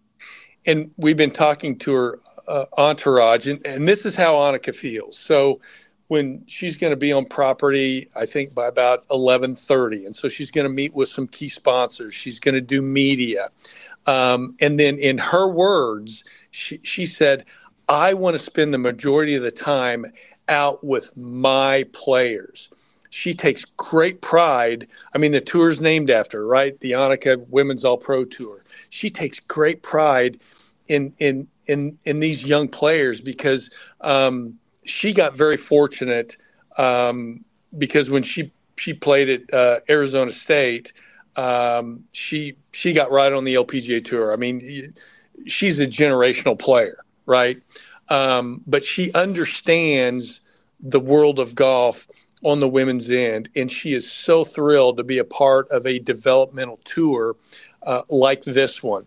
And we've been talking to her uh, entourage, and, and this is how Annika feels. So when she's going to be on property, I think by about eleven thirty, and so she's going to meet with some key sponsors. She's going to do media. Um, and then in her words, she, she said, I want to spend the majority of the time out with my players. She takes great pride. I mean, the tour's named after her, right? The Annika Women's All-Pro Tour. She takes great pride in in in in these young players because um, she got very fortunate um, because when she she played at uh, Arizona State, um, she she got right on the L P G A Tour. I mean, she's a generational player, right? Um, but she understands the world of golf on the women's end, and she is so thrilled to be a part of a developmental tour uh, like this one.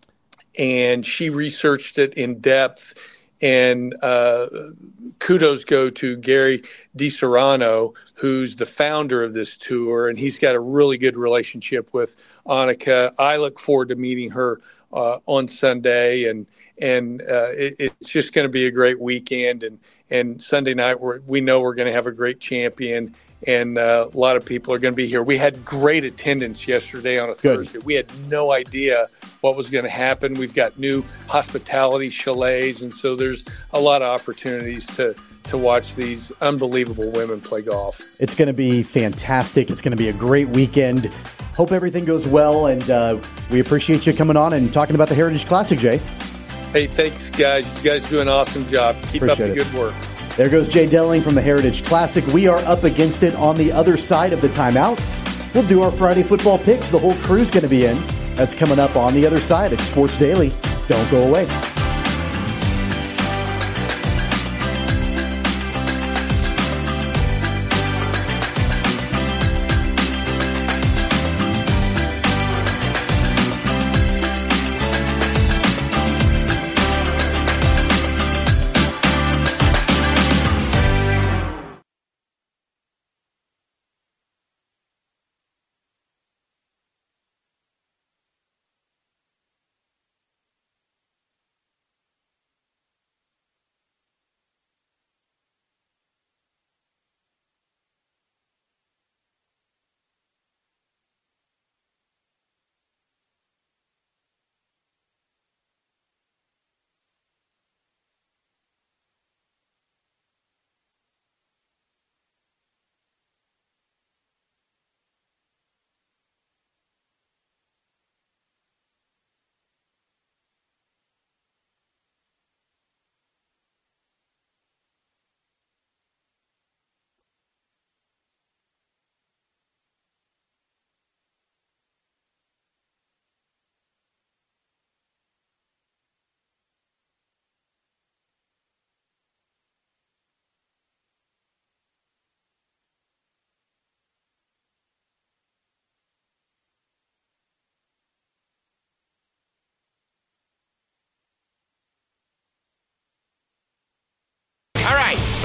And she researched it in depth, and uh, kudos go to Gary DiSerrano, who's the founder of this tour, and he's got a really good relationship with Annika. I look forward to meeting her uh, on Sunday, and and uh, it, it's just going to be a great weekend. And and Sunday night, we're, we know we're going to have a great champion, and uh, a lot of people are going to be here. We had great attendance yesterday on a Good. Thursday. We had no idea what was going to happen. We've got new hospitality chalets, and so there's a lot of opportunities to to watch these unbelievable women play golf. It's going to be fantastic. It's going to be a great weekend. Hope everything goes well, and uh, we appreciate you coming on and talking about the Heritage Classic, Jay. Hey, thanks, guys. You guys do an awesome job. Keep up Appreciate the it. good work. There goes Jay Delling from the Heritage Classic. We are up against it on the other side of the timeout. We'll do our Friday football picks. The whole crew's going to be in. That's coming up on the other side at Sports Daily. Don't go away.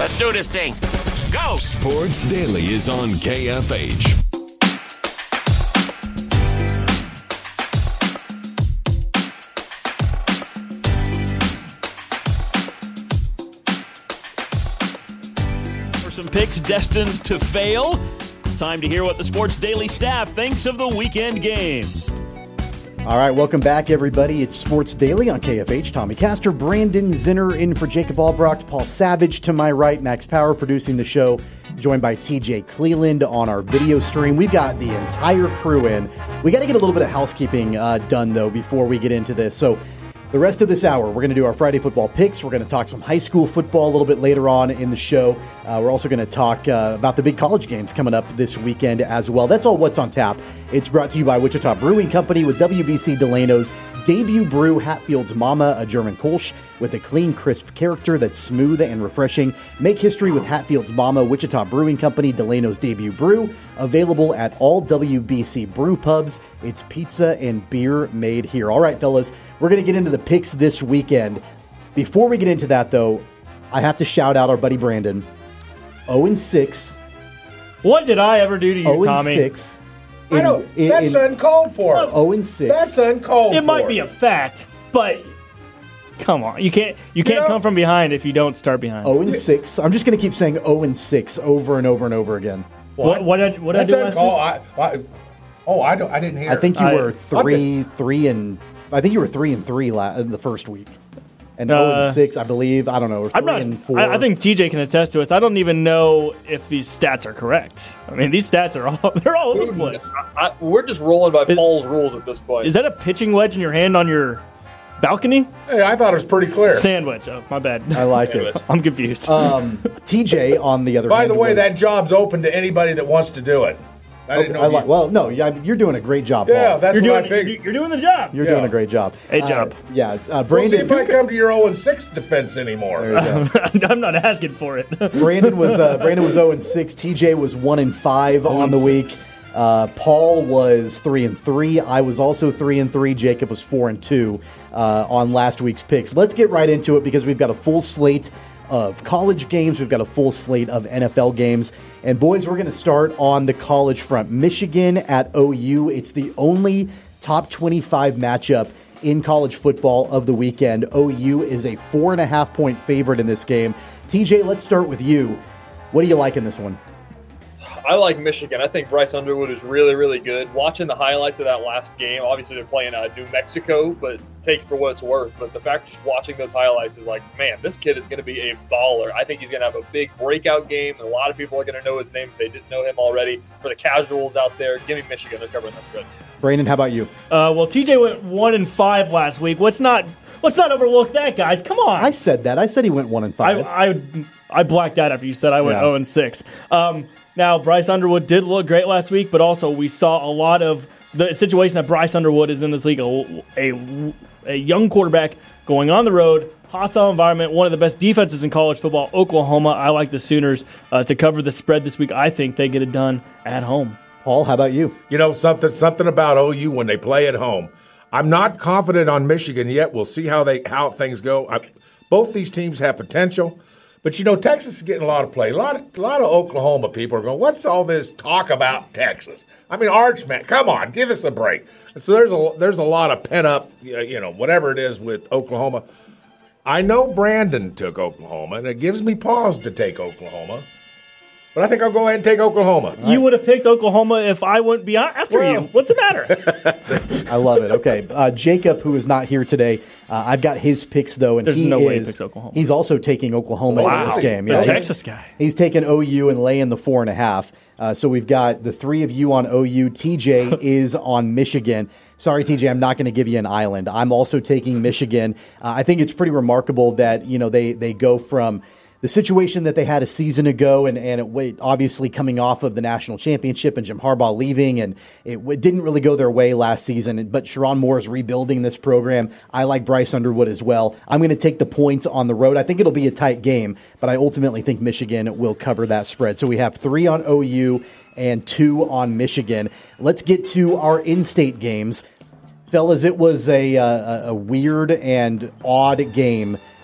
Let's do this thing. Go! Sports Daily is on K F H. For some picks destined to fail, it's time to hear what the Sports Daily staff thinks of the weekend games. All right, welcome back, everybody. It's Sports Daily on K F H. Tommy Castor, Brandon Zinner in for Jacob Albrocht, Paul Savage to my right, Max Power producing the show, joined by T J Cleland on our video stream. We've got the entire crew in. We got to get a little bit of housekeeping uh, done, though, before we get into this. So the rest of this hour, we're going to do our Friday football picks. We're going to talk some high school football a little bit later on in the show. Uh, we're also going to talk uh, about the big college games coming up this weekend as well. That's all what's on tap. It's brought to you by Wichita Brewing Company with W B C Delano's debut brew, Hatfield's Mama, a German Kolsch with a clean, crisp character that's smooth and refreshing. Make history with Hatfield's Mama, Wichita Brewing Company, Delano's debut brew. Available at all W B C brew pubs. It's pizza and beer made here. All right, fellas, we're going to get into the picks this weekend. Before we get into that, though, I have to shout out our buddy Brandon. oh and six. What did I ever do to you, oh and Tommy? six. In, I know. In, that's in, uncalled for. oh and six. That's uncalled it for. It might be a fact, but come on. You can't you can't you know, come from behind if you don't start behind. oh and six. I'm just going to keep saying oh and six over and over and over again. What what did, what did I do last week? I, I, oh, I don't I didn't hear. I think you I, were three three and I think you were three and three la- in the first week. And uh, oh and six, I believe. I don't know. Or three I'm not, and four. I, I think T J can attest to us. I don't even know if these stats are correct. I mean, these stats are all they're all over the place. I, I, we're just rolling by is, Paul's rules at this point. Is that a pitching wedge in your hand on your balcony? Hey, I thought it was pretty clear. Sandwich. Oh, my bad. I like it. I'm confused. Um, T J, on the other By hand. By the way, was, that job's open to anybody that wants to do it. I didn't know. I like, well, no, you're doing a great job, Paul. Yeah, that's you're what doing, I figured. You're doing the job. You're yeah. doing a great job. A job. Uh, yeah, uh, Brandon. We'll see if I come to your oh and six defense anymore. There you go. I'm not asking for it. Brandon was uh, Brandon was oh and six. T J was one and five on the week. Uh, Paul was three and three. I was also three and three. Jacob was four and two uh, on last week's picks. Let's get right into it because we've got a full slate of college games. We've got a full slate of N F L games. And boys, we're going to start on the college front. Michigan at O U. It's the only top twenty-five matchup in college football of the weekend. O U is a four and a half point favorite in this game. T J, let's start with you. What do you like in this one? I like Michigan. I think Bryce Underwood is really, really good. Watching the highlights of that last game, obviously they're playing uh, New Mexico, but take it for what it's worth. But the fact just watching those highlights is like, man, this kid is going to be a baller. I think he's going to have a big breakout game, and a lot of people are going to know his name if they didn't know him already. For the casuals out there, give me Michigan. They're covering them good. Brandon, how about you? Uh, well, T J went one and five last week. Let's not let's not overlook that, guys. Come on. I said that. I said he went one and five. I I, I blacked out after you said I went yeah. zero and six. Um, now Bryce Underwood did look great last week, but also we saw a lot of the situation that Bryce Underwood is in this league. A, a, a young quarterback going on the road, hostile environment, one of the best defenses in college football. Oklahoma. I like the Sooners uh, to cover the spread this week. I think they get it done at home. Paul, how about you? You know, something something about O U when they play at home. I'm not confident on Michigan yet. We'll see how they how things go. I, both these teams have potential. But, you know, Texas is getting a lot of play. A lot of, a lot of Oklahoma people are going, what's all this talk about Texas? I mean, Arch, man, come on, give us a break. And so there's a, there's a lot of pent-up, you know, whatever it is with Oklahoma. I know Brandon took Oklahoma, and it gives me pause to take Oklahoma. But I think I'll go ahead and take Oklahoma. You right. would have picked Oklahoma if I went beyond after well, you. What's the matter? I love it. Okay, uh, Jacob, who is not here today, uh, I've got his picks though, and There's he no is, way he picks Oklahoma. He's also taking Oklahoma wow. in this game. The yeah, Texas he's, guy. He's taking O U and laying the four and a half. Uh, so we've got the three of you on O U. T J is on Michigan. Sorry, T J, I'm not going to give you an island. I'm also taking Michigan. Uh, I think it's pretty remarkable that you know they they go from the situation that they had a season ago, and, and it obviously coming off of the national championship and Jim Harbaugh leaving, and it, it didn't really go their way last season. But Sharon Moore is rebuilding this program. I like Bryce Underwood as well. I'm going to take the points on the road. I think it'll be a tight game, but I ultimately think Michigan will cover that spread. So we have three on O U and two on Michigan. Let's get to our in-state games. Fellas, it was a, a, a weird and odd game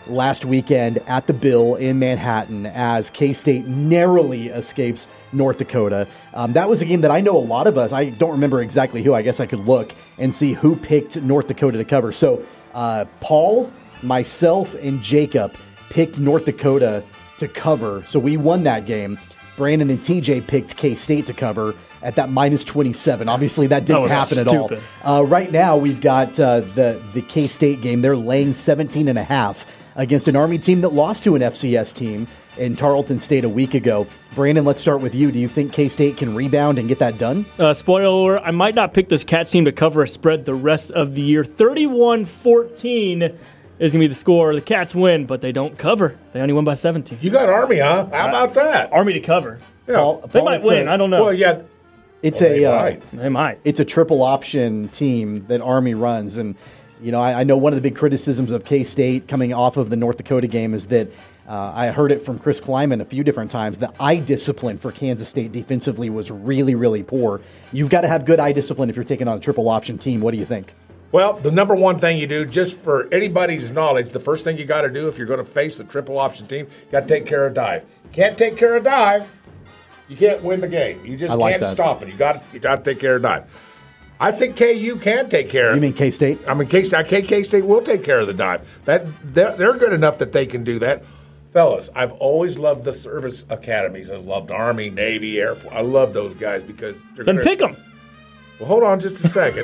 last weekend at the Bill in Manhattan as K-State narrowly escapes North Dakota. Um, that was a game that I know a lot of us, I don't remember exactly who, I guess I could look and see who picked North Dakota to cover. So uh, Paul, myself, and Jacob picked North Dakota to cover. So we won that game. Brandon and T J picked K-State to cover at that minus twenty-seven. Obviously, that didn't that happen stupid. at all. Uh, right now, we've got uh, the, the K-State game. They're laying seventeen and a half against an Army team that lost to an F C S team in Tarleton State a week ago. Brandon, let's start with you. Do you think K-State can rebound and get that done? Uh, spoiler alert, I might not pick this Cats team to cover a spread the rest of the year. thirty-one fourteen is going to be the score. The Cats win, but they don't cover. They only win by seventeen. You got Army, huh? How about that? Army to cover. Yeah. Paul, They Paul, might it's win. a- I don't know. Well, yeah. It's Well, a they uh, might. They might. it's a triple option team that Army runs, and you know I, I know one of the big criticisms of K-State coming off of the North Dakota game is that uh, I heard it from Chris Kleiman a few different times. The eye discipline for Kansas State defensively was really, really poor. You've got to have good eye discipline if you're taking on a triple option team. What do you think? Well, the number one thing you do, just for anybody's knowledge, the first thing you got to do if you're going to face the triple option team, you got to take care of dive. You can't take care of dive, you can't win the game. You just I like can't that. stop it. You got you got to take care of dive. I think K U can take care of. You mean K-State? I mean, K-State, K-State will take care of the dive. That they're, they're good enough that they can do that. Fellas, I've always loved the service academies. I loved Army, Navy, Air Force. I love those guys because they're Then gonna, pick them. Well, hold on just a second.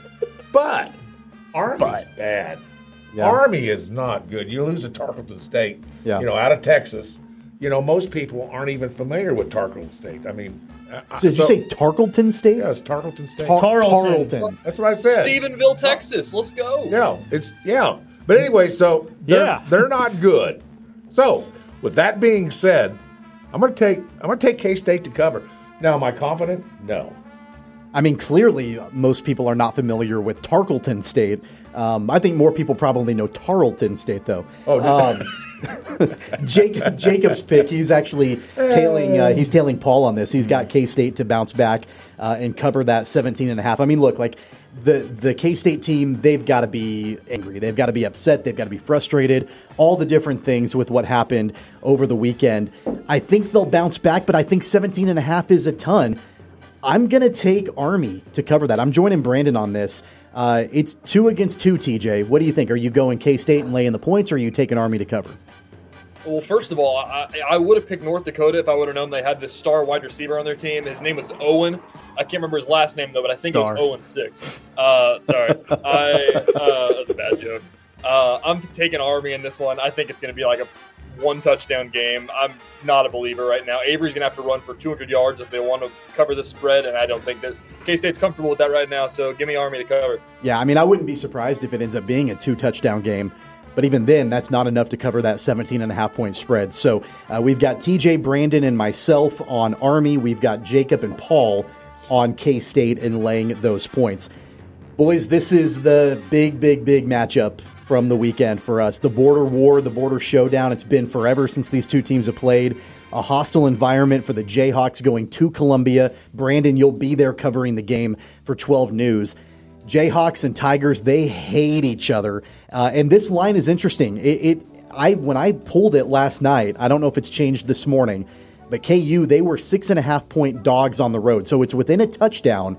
But Army's But. bad. Yeah. Army is not good. You lose to Tarleton State, Yeah. you know, out of Texas. You know, most people aren't even familiar with Tarleton State. I mean, uh, Did so- you say Tarleton State? Yeah, it's Tarleton State. Tar- Tarleton. Tarleton. That's what I said. Stephenville, Texas. Let's go. Yeah, it's yeah. But anyway, so they're, Yeah. they're not good. So with that being said, I'm going to take I'm going to take K-State to cover. Now, am I confident? No. I mean, clearly, most people are not familiar with Tarleton State. Um, I think more people probably know Tarleton State, though. Oh, um, Jacob, Jacob's pick. He's actually tailing. Uh, he's tailing Paul on this. He's got K-State to bounce back uh, and cover that seventeen and a half. I mean, look, like the the K-State team, they've got to be angry. They've got to be upset. They've got to be frustrated. All the different things with what happened over the weekend. I think they'll bounce back, but I think seventeen and a half is a ton. I'm going to take Army to cover that. I'm joining Brandon on this. Uh, it's two against two, T J. What do you think? Are you going K-State and laying the points, or are you taking Army to cover? Well, first of all, I, I would have picked North Dakota if I would have known they had this star wide receiver on their team. His name was Owen. I can't remember his last name, though, but I think Star. it was Owen six. Uh, sorry. I, uh, that's a bad joke. Uh, I'm taking Army in this one. I think it's going to be like a one touchdown game. I'm not a believer right now. Avery's going to have to run for two hundred yards if they want to cover the spread, and I don't think that K-State's comfortable with that right now, so give me Army to cover. Yeah, I mean, I wouldn't be surprised if it ends up being a two-touchdown game. But even then, that's not enough to cover that seventeen and a half point spread. So uh, we've got T J, Brandon, and myself on Army. We've got Jacob and Paul on K-State and laying those points. Boys, this is the big, big, big matchup from the weekend for us. The border war, the border showdown. It's been forever since these two teams have played. A hostile environment for the Jayhawks going to Columbia. Brandon, you'll be there covering the game for twelve News. Jayhawks and Tigers, they hate each other. Uh, and this line is interesting. It, it I when I pulled it last night, I don't know if it's changed this morning, but K U, they were six and a half point dogs on the road. So it's within a touchdown.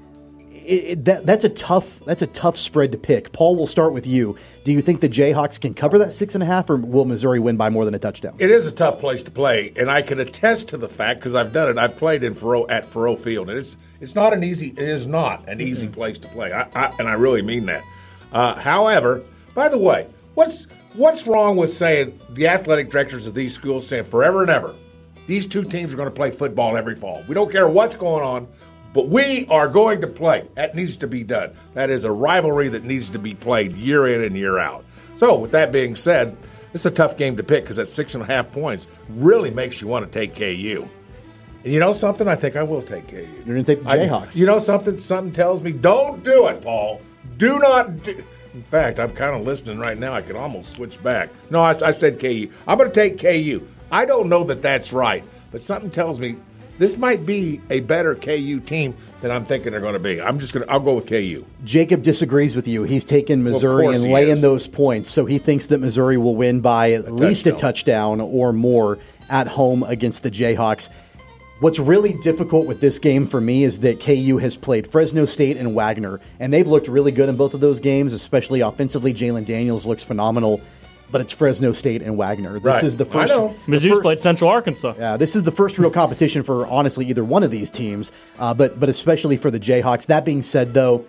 It, it, that, that's a tough that's a tough spread to pick. Paul, we'll start with you. Do you think the Jayhawks can cover that six and a half, or will Missouri win by more than a touchdown? It is a tough place to play, and I can attest to the fact because I've done it. I've played in Faroe at Faroe Field, and it's it's not an easy. It is not an easy place to play, I, I, and I really mean that. Uh, however, by the way, what's what's wrong with saying the athletic directors of these schools saying forever and ever, these two teams are going to play football every fall. We don't care what's going on. But we are going to play. That needs to be done. That is a rivalry that needs to be played year in and year out. So, with that being said, it's a tough game to pick because that six and a half points really makes you want to take K U. And you know something? I think I will take K U. You're going to take the Jayhawks. I, you know something? Something tells me, don't do it, Paul. Do not do In fact, I'm kind of listening right now. I can almost switch back. No, I, I said K U. I'm going to take K U. I don't know that that's right, but something tells me this might be a better K U team than I'm thinking they're going to be. I'm just going to, I'll go with K U. Jacob disagrees with you. He's taken Missouri well, and he laying is. those points, so he thinks that Missouri will win by at A least touchdown. a touchdown or more at home against the Jayhawks. What's really difficult with this game for me is that K U has played Fresno State and Wagner, and they've looked really good in both of those games, especially offensively. Jalen Daniels looks phenomenal, but it's Fresno State and Wagner. This Right. is the first. I know. the Mizzou's first- played Central Arkansas. Yeah, this is the first real competition for, honestly, either one of these teams, uh, but but especially for the Jayhawks. That being said, though,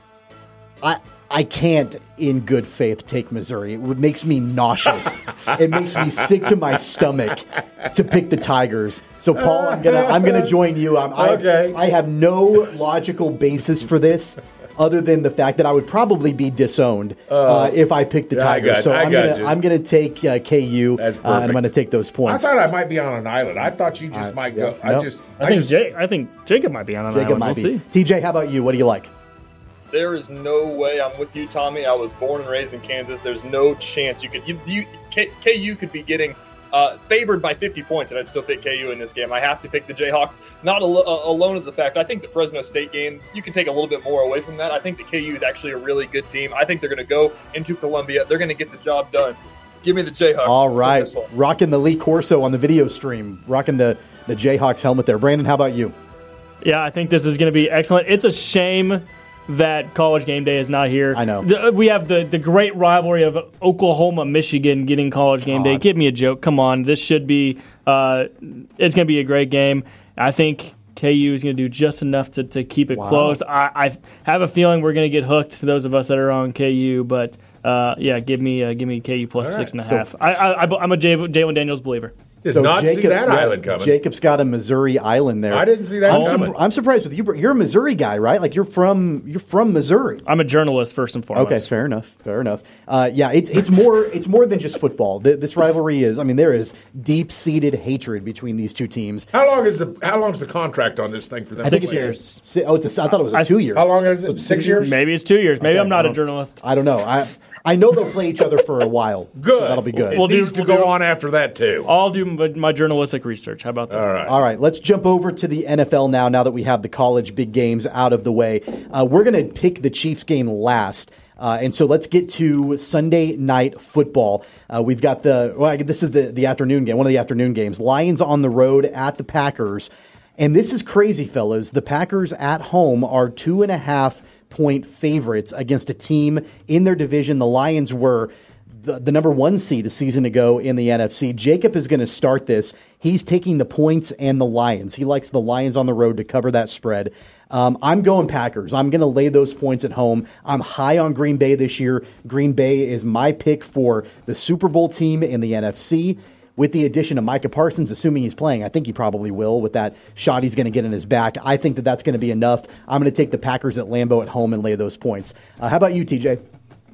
I I can't, in good faith, take Missouri. It makes me nauseous. It makes me sick to my stomach to pick the Tigers. So, Paul, I'm gonna I'm gonna join you. I'm, Okay. I, I have no logical basis for this, other than the fact that I would probably be disowned uh, if I picked the yeah, I Tigers. got- so I I'm got gonna you. I'm gonna take uh, K U, That's uh, and I'm perfect. gonna take those I points. thought I might be on an island. I thought you just I- might yeah, go. I nope. just, I, I think just, Jake, I think Jacob might be on an Jacob island. might We'll be. see. T J, how about you? What do you like? There is no way. I'm with you, Tommy. I was born and raised in Kansas. There's no chance you could. You, you K, KU could be getting uh, favored by fifty points, and I'd still pick K U in this game. I have to pick the Jayhawks. Not al- uh, alone as a fact. I think the Fresno State game, you can take a little bit more away from that. I think the K U is actually a really good team. I think they're going to go into Columbia. They're going to get the job done. Give me the Jayhawks. All for right, this one. rocking the Lee Corso on the video stream, rocking the the Jayhawks helmet there. Brandon, how about you? Yeah, I think this is going to be excellent. It's a shame that College Game Day is not here. I know. The- we have the, the great rivalry of Oklahoma, Michigan getting College Game Day. God. Give me a joke. Come on. This should be uh, – it's going to be a great game. I think K U is going to do just enough to, to keep it Wow. close. I, I have a feeling we're going to get hooked, those of us that are on K U, but uh, yeah, give me uh, give me K U plus All right. six and a So- half. I, I, I'm a Jay- Jalen Daniels believer. did not see that yeah, island coming. Jacob's got a Missouri island there. I didn't see that I'm, coming. I'm surprised with you. You're a Missouri guy, right? Like you're from you're from Missouri. I'm a journalist first and foremost. Okay, fair enough. Fair enough. Uh, yeah, it's it's more it's more than just football. Th- This rivalry is. I mean, there is deep seated hatred between these two teams. How long is the How long is the contract on this thing for them? I think to it's play? years. si- Oh, it's a, I thought it was a I- two year. How long is it? Six years. Maybe it's two years. Maybe Okay, I'm not I a don't- journalist. I don't know. I I know they'll play each other for a while. Good. So that'll be good. It We'll do- needs to we'll go do- on after that too. I'll do my, my journalistic research. How about that? All right. All right, let's jump over to the N F L now. Now that we have the college big games out of the way, uh, we're going to pick the Chiefs game last. Uh, and so let's get to Sunday night football. Uh, we've got the well, this is the the afternoon game, one of the afternoon games. Lions on the road at the Packers, and this is crazy, fellas. The Packers at home are two and a half point favorites against a team in their division. The Lions were the, the number one seed a season ago in the N F C. Jacob is going to start this. He's taking the points and the Lions. He likes the Lions on the road to cover that spread. Um, I'm going Packers. I'm going to lay those points at home. I'm high on Green Bay this year. Green Bay is my pick for the Super Bowl team in the N F C. With the addition of Micah Parsons, assuming he's playing, I think he probably will with that shot he's going to get in his back. I think that that's going to be enough. I'm going to take the Packers at Lambeau at home and lay those points. Uh, how about you, T J?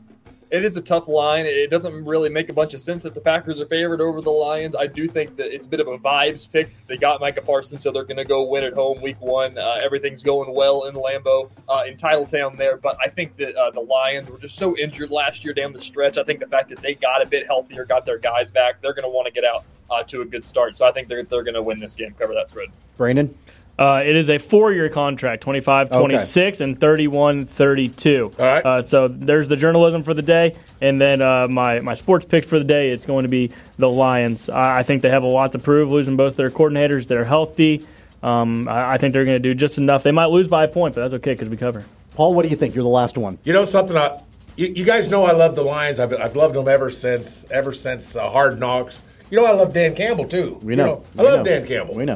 It is a tough line. It doesn't really make a bunch of sense that the Packers are favored over the Lions. I do think that it's a bit of a vibes pick. They got Micah Parsons, so they're going to go win at home week one. Uh, everything's going well in Lambeau, uh, in Titletown there. But I think that uh, the Lions were just so injured last year down the stretch. I think the fact that they got a bit healthier, got their guys back, they're going to want to get out uh, to a good start. So I think they're, they're going to win this game, cover that spread. Brandon? Uh, it is a four-year contract, twenty-five twenty-six and thirty-one thirty-two. All right. Uh, so there's the journalism for the day. And then uh, my, my sports pick for the day, it's going to be the Lions. I, I think they have a lot to prove, losing both their coordinators. They're healthy. Um, I, I think they're going to do just enough. They might lose by a point, but that's okay because we cover. Paul, what do you think? You're the last one. You know something? I, you, you guys know I love the Lions. I've, I've loved them ever since ever since uh, Hard Knocks. You know I love Dan Campbell too. We You know. I We love know. Dan Campbell. We know.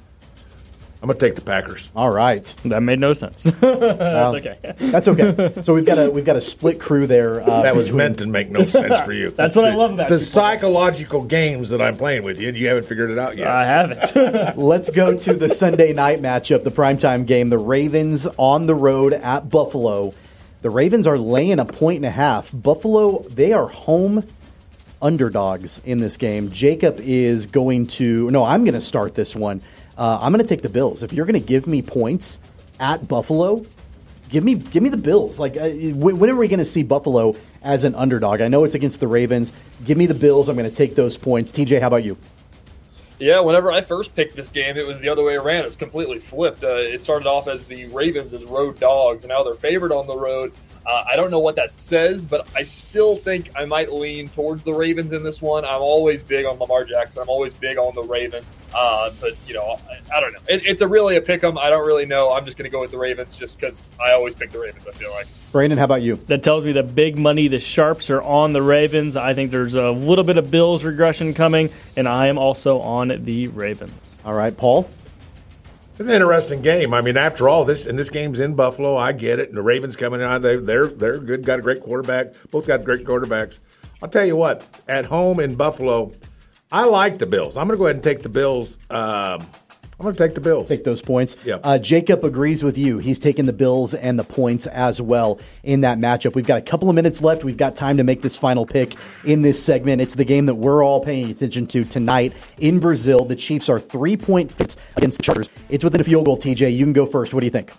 I'm gonna take the Packers. All right. That made no sense. That's okay. That's okay. So we've got a we've got a split crew there. Uh, That was between- meant to make no sense for you. That's what I love about the you, Paul. psychological games that I'm playing with you. and You haven't figured it out yet. I haven't. Let's go to the Sunday night matchup, the primetime game. The Ravens on the road at Buffalo. The Ravens are laying a point and a half. Buffalo, they are home underdogs in this game. Jacob is going to, no, I'm going to start this one. Uh, I'm going to take the Bills. If you're going to give me points at Buffalo, give me give me the Bills. Like, uh, when are we going to see Buffalo as an underdog? I know it's against the Ravens. Give me the Bills. I'm going to take those points. T J, how about you? Yeah, whenever I first picked this game, it was the other way around. It's completely flipped. Uh, it started off as the Ravens as road dogs, and now they're favored on the road. Uh, I don't know what that says, but I still think I might lean towards the Ravens in this one. I'm always big on Lamar Jackson. I'm always big on the Ravens. Uh, but, you know, I, I don't know. It, it's a really a pick 'em. I don't really know. I'm just going to go with the Ravens just because I always pick the Ravens, I feel like. Brandon, how about you? That tells me that big money, the sharps are on the Ravens. I think there's a little bit of Bills regression coming, and I am also on the Ravens. All right, Paul? It's an interesting game. I mean, after all, this and this game's in Buffalo. I get it. And the Ravens coming out, they, they're they're good. Got a great quarterback. Both got great quarterbacks. I'll tell you what. At home in Buffalo, I like the Bills. I'm going to go ahead and take the Bills. Um, I'm going to take the Bills. Take those points. Yeah. Uh, Jacob agrees with you. He's taking the Bills and the points as well in that matchup. We've got a couple of minutes left. We've got time to make this final pick in this segment. It's the game that we're all paying attention to tonight in Brazil. The Chiefs are three-point favorites against the Chargers. It's within a field goal, T J. You can go first. What do you think?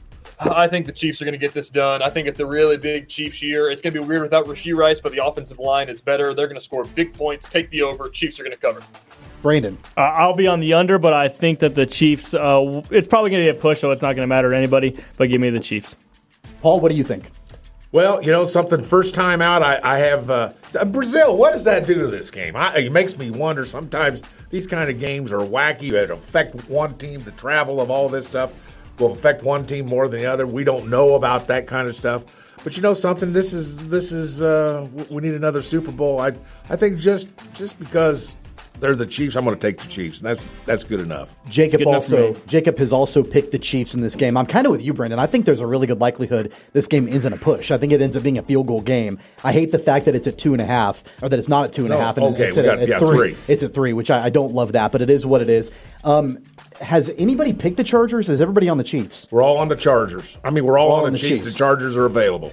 I think the Chiefs are going to get this done. I think it's a really big Chiefs year. It's going to be weird without Rashee Rice, but the offensive line is better. They're going to score big points, take the over. Chiefs are going to cover. Brandon. Uh, I'll be on the under, but I think that the Chiefs, uh, it's probably going to be a push, so it's not going to matter to anybody, but give me the Chiefs. Paul, what do you think? Well, you know, something first time out, I, I have uh, Brazil. What does that do to this game? I, it makes me wonder. Sometimes these kind of games are wacky. It affect one team. The travel of all this stuff will affect one team more than the other. We don't know about that kind of stuff. But you know something? This is this is uh, we need another Super Bowl. I I think just just because they're the Chiefs, I'm going to take the Chiefs. That's that's good enough. Jacob good enough also Jacob has also picked the Chiefs in this game. I'm kind of with you, Brandon. I think there's a really good likelihood this game ends in a push. I think it ends up being a field goal game. I hate the fact that it's at two and a half, or that it's not at two and a No, half, and okay, it's we at, got- at yeah, three. three. It's at three, which I, I don't love that, but it is what it is. Um, has anybody picked the Chargers? Is everybody on the Chiefs? We're all on the Chargers. I mean, we're all, We're all on on the, the Chiefs. Chiefs. The Chargers are available.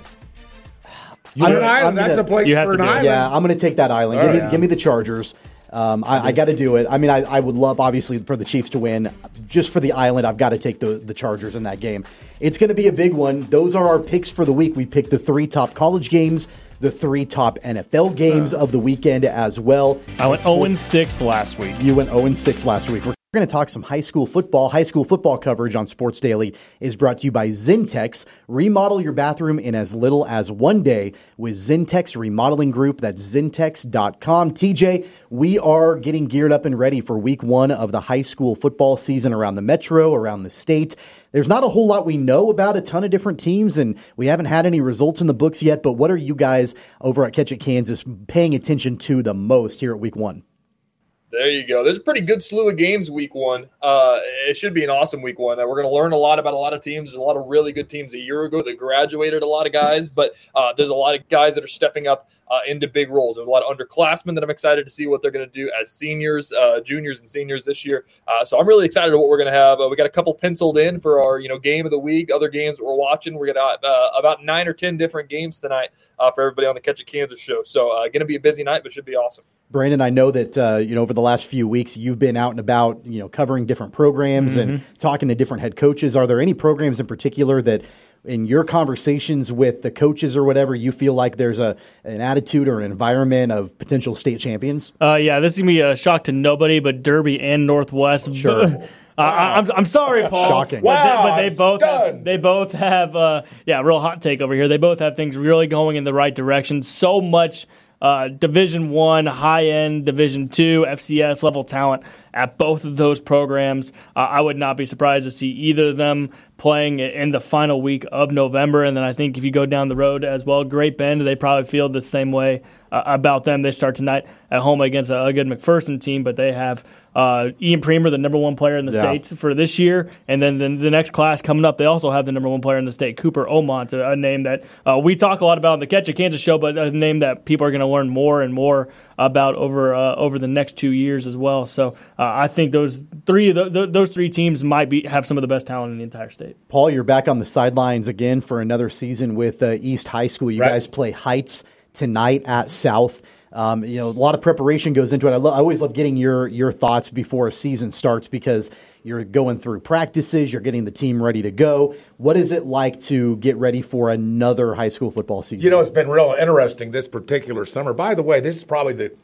You I'm know, an I'm island. That's gonna- a place You have for to an do it. island. Yeah, I'm going to take that island. All give, me, right. give me the Chargers. Um, I, I got to do it. I mean, I, I would love, obviously, for the Chiefs to win. Just for the island, I've got to take the, the Chargers in that game. It's going to be a big one. Those are our picks for the week. We picked the three top college games, the three top N F L games of the weekend as well. I went Sports- oh and six last week. You went oh and six last week. We're going to talk some high school football. High school football coverage on Sports Daily is brought to you by Zentex. Remodel your bathroom in as little as one day with Zentex Remodeling Group. That's zentex dot com. T J, we are getting geared up and ready for week one of the high school football season around the metro, around the state. There's not a whole lot we know about a ton of different teams, and we haven't had any results in the books yet, but what are you guys over at Catch It Kansas paying attention to the most here at week one? There you go. There's a pretty good slew of games week one. Uh, it should be an awesome week one. Uh, we're going to learn a lot about a lot of teams. There's a lot of really good teams a year ago that graduated a lot of guys, but uh, there's a lot of guys that are stepping up uh, into big roles. There's a lot of underclassmen that I'm excited to see what they're going to do as seniors, uh, juniors and seniors this year. Uh, so I'm really excited about what we're going to have. Uh, we got a couple penciled in for our you know game of the week, other games that we're watching. We're going to uh, about nine or ten different games tonight uh, for everybody on the Catch It Kansas show. So uh, going to be a busy night, but should be awesome. Brandon, I know that uh, you know over the last few weeks you've been out and about, you know, covering different programs Mm-hmm. and talking to different head coaches. Are there any programs in particular that, in your conversations with the coaches or whatever, you feel like there's a an attitude or an environment of potential state champions? Uh, yeah, this is going to be a shock to nobody but Derby and Northwest. Sure. Uh, I, I'm, I'm sorry, Paul. Shocking. But, Wow, they, but they I'm both have, stunned. they both have uh, yeah, real hot take over here. They both have things really going in the right direction. So much uh, Division One, high end Division Two, F C S level talent at both of those programs. Uh, I would not be surprised to see either of them playing in the final week of November. And then I think if you go down the road as well, Great Bend, they probably feel the same way uh, about them. They start tonight at home against a, a good McPherson team, but they have uh, Ian Premer, the number one player in the Yeah. state for this year. And then the, the next class coming up, they also have the number one player in the state, Cooper Omont, a, a name that uh, we talk a lot about on the Catch It Kansas show, but a name that people are going to learn more and more about over uh, over the next two years as well. So uh, I think those three th- th- those three teams might be have some of the best talent in the entire state. Paul, you're back on the sidelines again for another season with uh, East High School. You Right. guys play Heights tonight at South. Um, you know, a lot of preparation goes into it. I, lo- I always love getting your your thoughts before a season starts because you're going through practices, you're getting the team ready to go. What is it like to get ready for another high school football season? You know, it's been real interesting this particular summer. By the way, this is probably the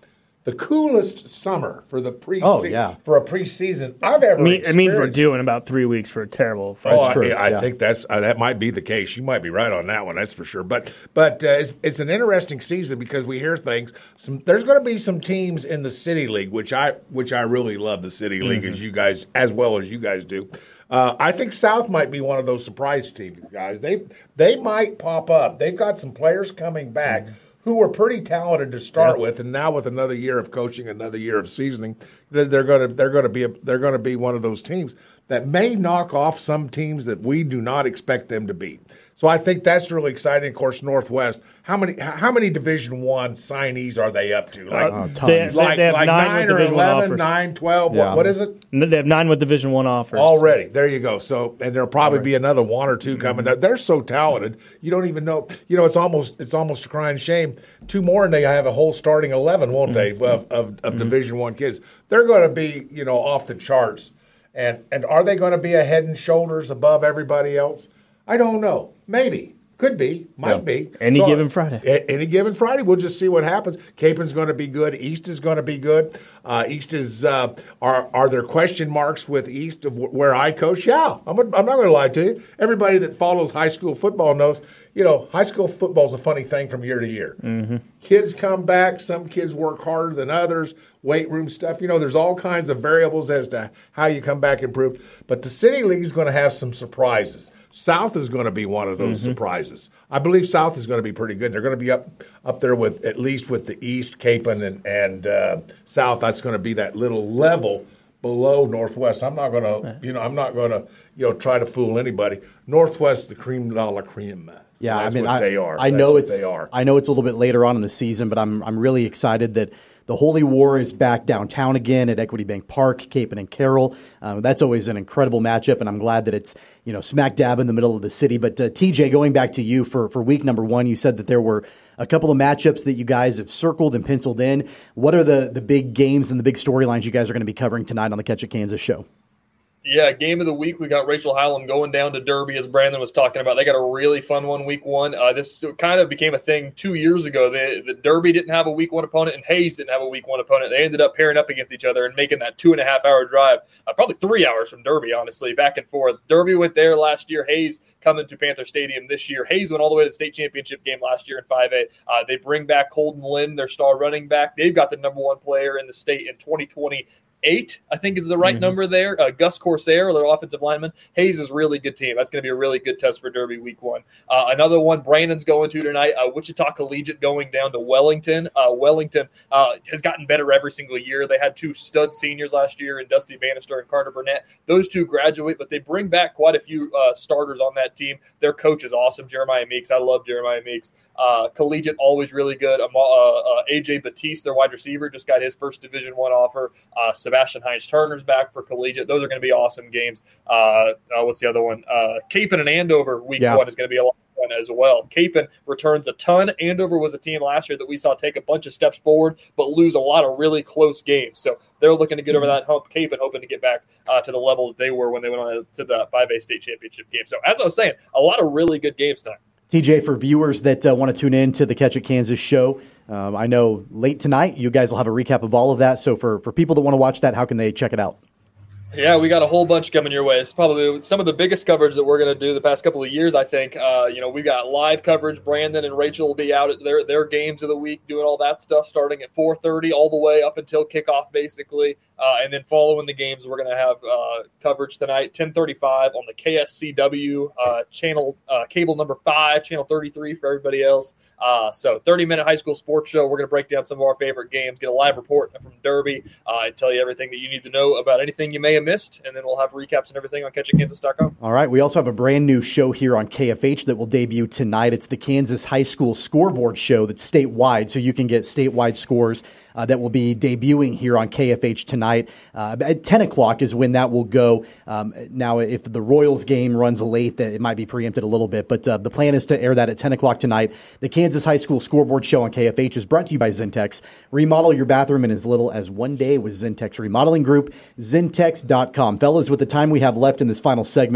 the coolest summer for the pre Oh, yeah. for a preseason I've ever I mean, experienced. it means we're due in about three weeks for a terrible. Oh, fight. I, I yeah. think that's uh, that might be the case. You might be right on that one. That's for sure. But but uh, it's, it's an interesting season because we hear things. Some, there's going to be some teams in the City League, which I which I really love the City League Mm-hmm. as you guys as well as you guys do. Uh, I think South might be one of those surprise teams, guys. They they might pop up. They've got some players coming back. Mm-hmm. Who were pretty talented to start yeah. with, and now with another year of coaching, another year of seasoning, they're, they're going to they're going to be a, they're going to be one of those teams that may knock off some teams that we do not expect them to beat. So I think that's really exciting. Of course, Northwest. How many how many Division One signees are they up to? Like uh, they, like, they have like nine, nine with or Division eleven, One nine, twelve. Yeah. What, what is it? They have nine with Division One offers already. There you go. So and there'll probably right. be another one or two mm-hmm. coming up. They're so talented. You don't even know. You know, it's almost it's almost a crying shame. Two more and they have a whole starting eleven, won't mm-hmm. they? Of of, of mm-hmm. Division One kids. They're going to be you know off the charts. And and are they going to be a head and shoulders above everybody else? I don't know. Maybe. Could be. Might yeah. be. Any so, given Friday. A, any given Friday. We'll just see what happens. Capen's going to be good. East is going to be good. Uh, East is uh, – are are there question marks with East of w- where I coach? Yeah. I'm, a, I'm not going to lie to you. Everybody that follows high school football knows, you know, high school football is a funny thing from year to year. Mm-hmm. Kids come back. Some kids work harder than others. Weight room stuff. You know, there's all kinds of variables as to how you come back and improve. But the City League is going to have some surprises. South is going to be one of those mm-hmm. surprises. I believe South is going to be pretty good. They're going to be up up there with at least with the East, Capen, and, and uh, South. That's going to be that little level below Northwest. I'm not going to, you know, I'm not going to, you know, try to fool anybody. Northwest, the cream de la creme. So yeah, that's I mean, what I, they are. I that's know what it's they are. I know it's a little bit later on in the season, but I'm I'm really excited that the Holy War is back downtown again at Equity Bank Park, Capen and Carroll. Uh, that's always an incredible matchup, and I'm glad that it's you know smack dab in the middle of the city. But uh, T J, going back to you for, for week number one, you said that there were a couple of matchups that you guys have circled and penciled in. What are the, the big games and the big storylines you guys are going to be covering tonight on the Catch It Kansas show? Yeah, game of the week, we got Rachel Hallam going down to Derby, as Brandon was talking about. They got a really fun one week one. Uh, this kind of became a thing two years ago. They, the Derby didn't have a week one opponent, and Hayes didn't have a week one opponent. They ended up pairing up against each other and making that two and a half hour drive, uh, probably three hours from Derby, honestly, back and forth. Derby went there last year. Hayes coming to Panther Stadium this year. Hayes went all the way to the state championship game last year in five A. Uh, they bring back Holden Lynn, their star running back. They've got the number one player in the state in twenty twenty. Eight, I think, is the right mm-hmm. number there. Uh, Gus Corsair, their offensive lineman. Hayes is a really good team. That's going to be a really good test for Derby week one. Uh, another one Brandon's going to tonight, uh, Wichita Collegiate going down to Wellington. Uh, Wellington uh, has gotten better every single year. They had two stud seniors last year in Dusty Bannister and Carter Burnett. Those two graduate, but they bring back quite a few uh, starters on that team. Their coach is awesome, Jeremiah Meeks. I love Jeremiah Meeks. Uh, Collegiate, always really good. Um, uh, uh, A J Batiste, their wide receiver, just got his first Division One offer. Uh, Sebastian Hines-Turner's back for Collegiate. Those are going to be awesome games. Uh, uh, what's the other one? Uh, Capen and Andover week yeah. one is going to be a lot of fun as well. Capen returns a ton. Andover was a team last year that we saw take a bunch of steps forward but lose a lot of really close games. So they're looking to get over that hump. Capen hoping to get back uh, to the level that they were when they went on to the five A state championship game. So as I was saying, a lot of really good games tonight. T J, for viewers that uh, want to tune in to the Catch It Kansas show, um, I know late tonight you guys will have a recap of all of that. So for, for people that want to watch that, how can they check it out? Yeah, we got a whole bunch coming your way. It's probably some of the biggest coverage that we're going to do the past couple of years, I think. Uh, you know, we got live coverage. Brandon and Rachel will be out at their, their games of the week doing all that stuff starting at four thirty all the way up until kickoff, basically. Uh, and then following the games, we're going to have uh, coverage tonight, ten thirty-five on the K S C W uh, channel, uh, cable number five, channel thirty-three for everybody else. Uh, so thirty-minute high school sports show. We're going to break down some of our favorite games, get a live report from Derby, uh, and tell you everything that you need to know about anything you may have missed. And then we'll have recaps and everything on catch it kansas dot com. All right. We also have a brand new show here on K F H that will debut tonight. It's the Kansas High School Scoreboard Show that's statewide, so you can get statewide scores uh, that will be debuting here on K F H tonight. Uh, at ten o'clock is when that will go. Um, now, if the Royals game runs late, that it might be preempted a little bit, but uh, the plan is to air that at ten o'clock tonight. The Kansas High School Scoreboard Show on K F H is brought to you by Zentex. Remodel your bathroom in as little as one day with Zentex Remodeling Group, zentex dot com. Fellas, with the time we have left in this final segment,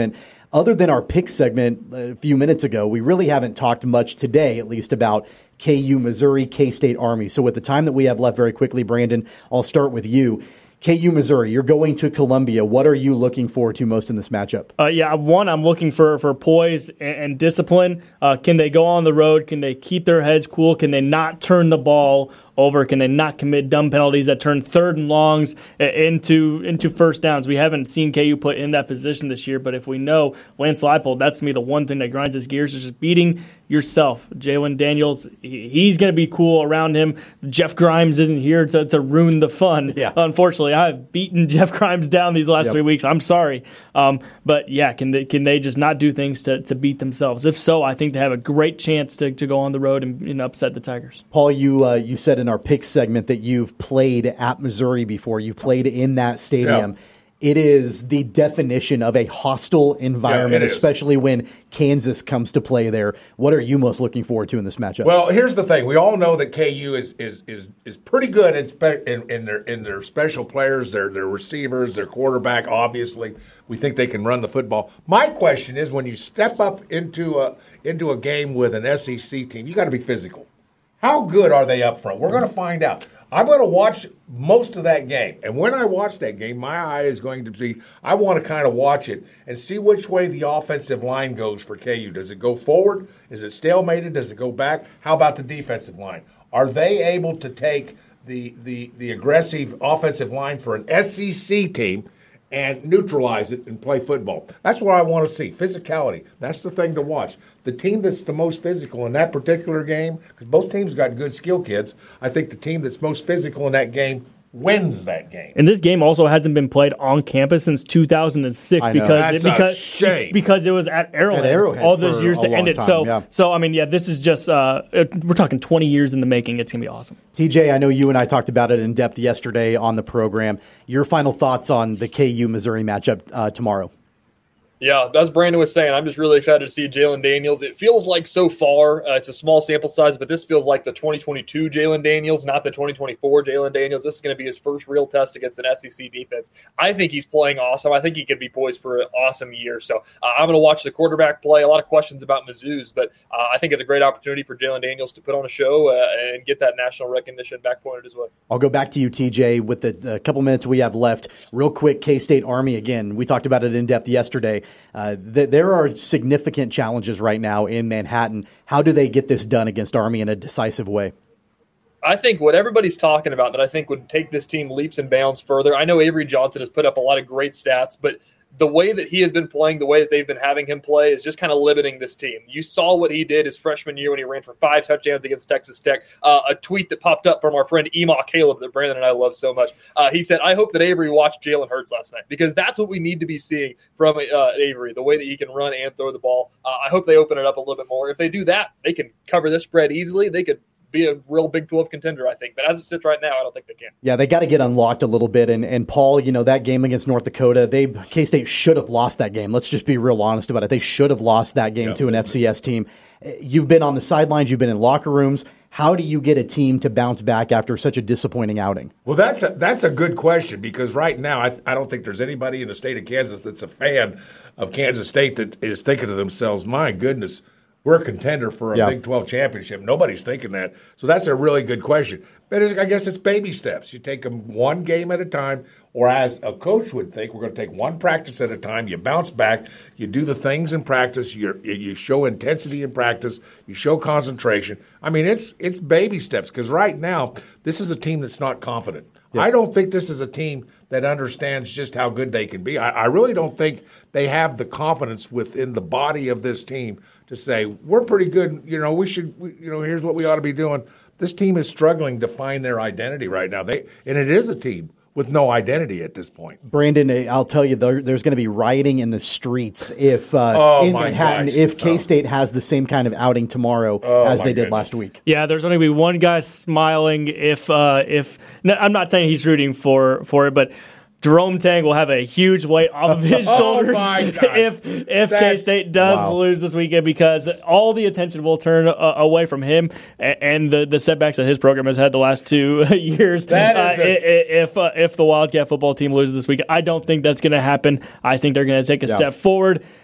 other than our pick segment a few minutes ago, we really haven't talked much today, at least about K U, Missouri, K-State, Army. So with the time that we have left very quickly, Brandon, I'll start with you. K U, Missouri, you're going to Columbia. What are you looking forward to most in this matchup? Uh, yeah, one, I'm looking for, for poise and, and discipline. Uh, can they go on the road? Can they keep their heads cool? Can they not turn the ball over? Can they not commit dumb penalties that turn third and longs into into first downs? We haven't seen K U put in that position this year, but if we know Lance Leipold, that's going to be the one thing that grinds his gears, is just beating yourself. Jalen Daniels, he, he's going to be cool around him. Jeff Grimes isn't here to, to ruin the fun. Yeah. Unfortunately, I've beaten Jeff Grimes down these last yep. three weeks. I'm sorry. Um, but, yeah, can they, can they just not do things to, to beat themselves? If so, I think they have a great chance to, to go on the road and, and upset the Tigers. Paul, you uh, you said in our pick segment that you've played at Missouri before. You've played in that stadium. Yeah. It is the definition of a hostile environment, yeah, especially when Kansas comes to play there. What are you most looking forward to in this matchup? Well, here's the thing: we all know that K U is is is, is pretty good in, spe- in, in their in their special players, their their receivers, their quarterback. Obviously, we think they can run the football. My question is, when you step up into a into a game with an S E C team, you got to be physical. How good are they up front? We're going to find out. I'm going to watch most of that game. And when I watch that game, my eye is going to be, I want to kind of watch it and see which way the offensive line goes for K U. Does it go forward? Is it stalemated? Does it go back? How about the defensive line? Are they able to take the the, the aggressive offensive line for an S E C team and neutralize it and play football? That's what I want to see, physicality. That's the thing to watch. The team that's the most physical in that particular game, because both teams got good skill kids, I think the team that's most physical in that game wins that game. And this game also hasn't been played on campus since two thousand six because That's it, because a shame. because it was at Arrowhead, at Arrowhead all those years to end it. Time, so yeah. so I mean, yeah, this is just uh, it, we're talking twenty years in the making. It's gonna be awesome. T J, I know you and I talked about it in depth yesterday on the program. Your final thoughts on the K U Missouri matchup uh, tomorrow? Yeah, as Brandon was saying, I'm just really excited to see Jalen Daniels. It feels like so far, uh, it's a small sample size, but this feels like the twenty twenty-two Jalen Daniels, not the twenty twenty-four Jalen Daniels. This is going to be his first real test against an S E C defense. I think he's playing awesome. I think he could be poised for an awesome year. So uh, I'm going to watch the quarterback play. A lot of questions about Mizzou's, but uh, I think it's a great opportunity for Jalen Daniels to put on a show uh, and get that national recognition back pointed as well. I'll go back to you, T J, with the uh, couple minutes we have left. Real quick, K-State Army again. We talked about it in depth yesterday. Uh, th- there are significant challenges right now in Manhattan. How do they get this done against Army in a decisive way? I think what everybody's talking about that I think would take this team leaps and bounds further. I know Avery Johnson has put up a lot of great stats, but the way that he has been playing, the way that they've been having him play is just kind of limiting this team. You saw what he did his freshman year when he ran for five touchdowns against Texas Tech. Uh, a tweet that popped up from our friend Ema Caleb that Brandon and I love so much. Uh, he said, I hope that Avery watched Jalen Hurts last night because that's what we need to be seeing from uh, Avery, the way that he can run and throw the ball. Uh, I hope they open it up a little bit more. If they do that, they can cover this spread easily. They could be a real Big twelve contender, I think. But as it sits right now, I don't think they can. Yeah, they got to get unlocked a little bit. And, and Paul, you know, that game against North Dakota, they K-State should have lost that game. Let's just be real honest about it. They should have lost that game yeah, to an F C S team. You've been on the sidelines. You've been in locker rooms. How do you get a team to bounce back after such a disappointing outing? Well, that's a, that's a good question because right now I, I don't think there's anybody in the state of Kansas that's a fan of Kansas State that is thinking to themselves, my goodness, we're a contender for a yeah. Big twelve championship. Nobody's thinking that. So that's a really good question. But I guess it's baby steps. You take them one game at a time, or as a coach would think, we're going to take one practice at a time. You bounce back. You do the things in practice. You you show intensity in practice. You show concentration. I mean, it's it's baby steps because right now this is a team that's not confident. Yeah. I don't think this is a team that understands just how good they can be. I, I really don't think they have the confidence within the body of this team to say, we're pretty good, you know, we should, we, you know, here's what we ought to be doing. This team is struggling to find their identity right now. They And it is a team with no identity at this point. Brandon, I'll tell you, there, there's going to be rioting in the streets if uh, oh in Manhattan gosh. if K-State oh. has the same kind of outing tomorrow oh as they goodness. did last week. Yeah, there's only going to be one guy smiling if uh, if no, I'm not saying he's rooting for for it, but Jerome Tang will have a huge weight off of his oh shoulders my if if K-State does wow. lose this weekend because all the attention will turn uh, away from him and, and the, the setbacks that his program has had the last two years. That is uh, a- if uh, if the Wildcat football team loses this week, I don't think that's going to happen. I think they're going to take a yeah. step forward.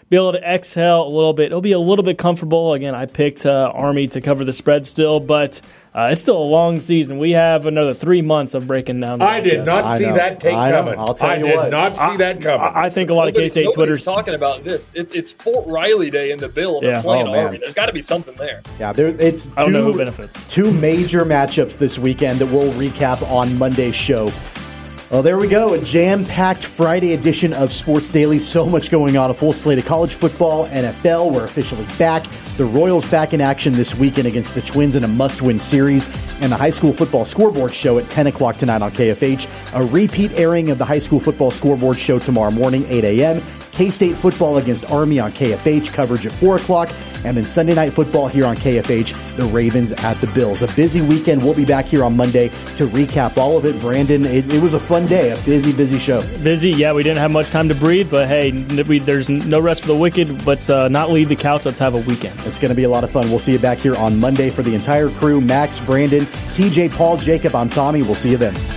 be able to exhale a little bit. It'll be a little bit comfortable. Again, I picked uh, Army to cover the spread still, but uh, it's still a long season. We have another three months of breaking down. I did not see that take coming. I'll tell I you did what. not see I, that coming. I, I think a lot Nobody, of K-State Twitter's talking about this. It's it's Fort Riley Day in the Bill, and Yeah. they're playing Oh, man. Army. There's got to be something there. Yeah, there, it's two, I don't know who benefits. two major matchups this weekend that we'll recap on Monday's show. Well, there we go. A jam-packed Friday edition of Sports Daily. So much going on. A full slate of college football, N F L. We're officially back. The Royals back in action this weekend against the Twins in a must-win series. And the High School Football Scoreboard Show at ten o'clock tonight on K F H. A repeat airing of the High School Football Scoreboard Show tomorrow morning, eight a.m. K-State football against Army on K F H, coverage at four o'clock. And then Sunday Night Football here on K F H, the Ravens at the Bills. A busy weekend. We'll be back here on Monday to recap all of it. Brandon, it, it was a fun day, a busy, busy show. Busy, yeah, we didn't have much time to breathe, but hey, we, there's no rest for the wicked. Let's uh, not leave the couch. Let's have a weekend. It's going to be a lot of fun. We'll see you back here on Monday for the entire crew. Max, Brandon, T J, Paul, Jacob, I'm Tommy. We'll see you then.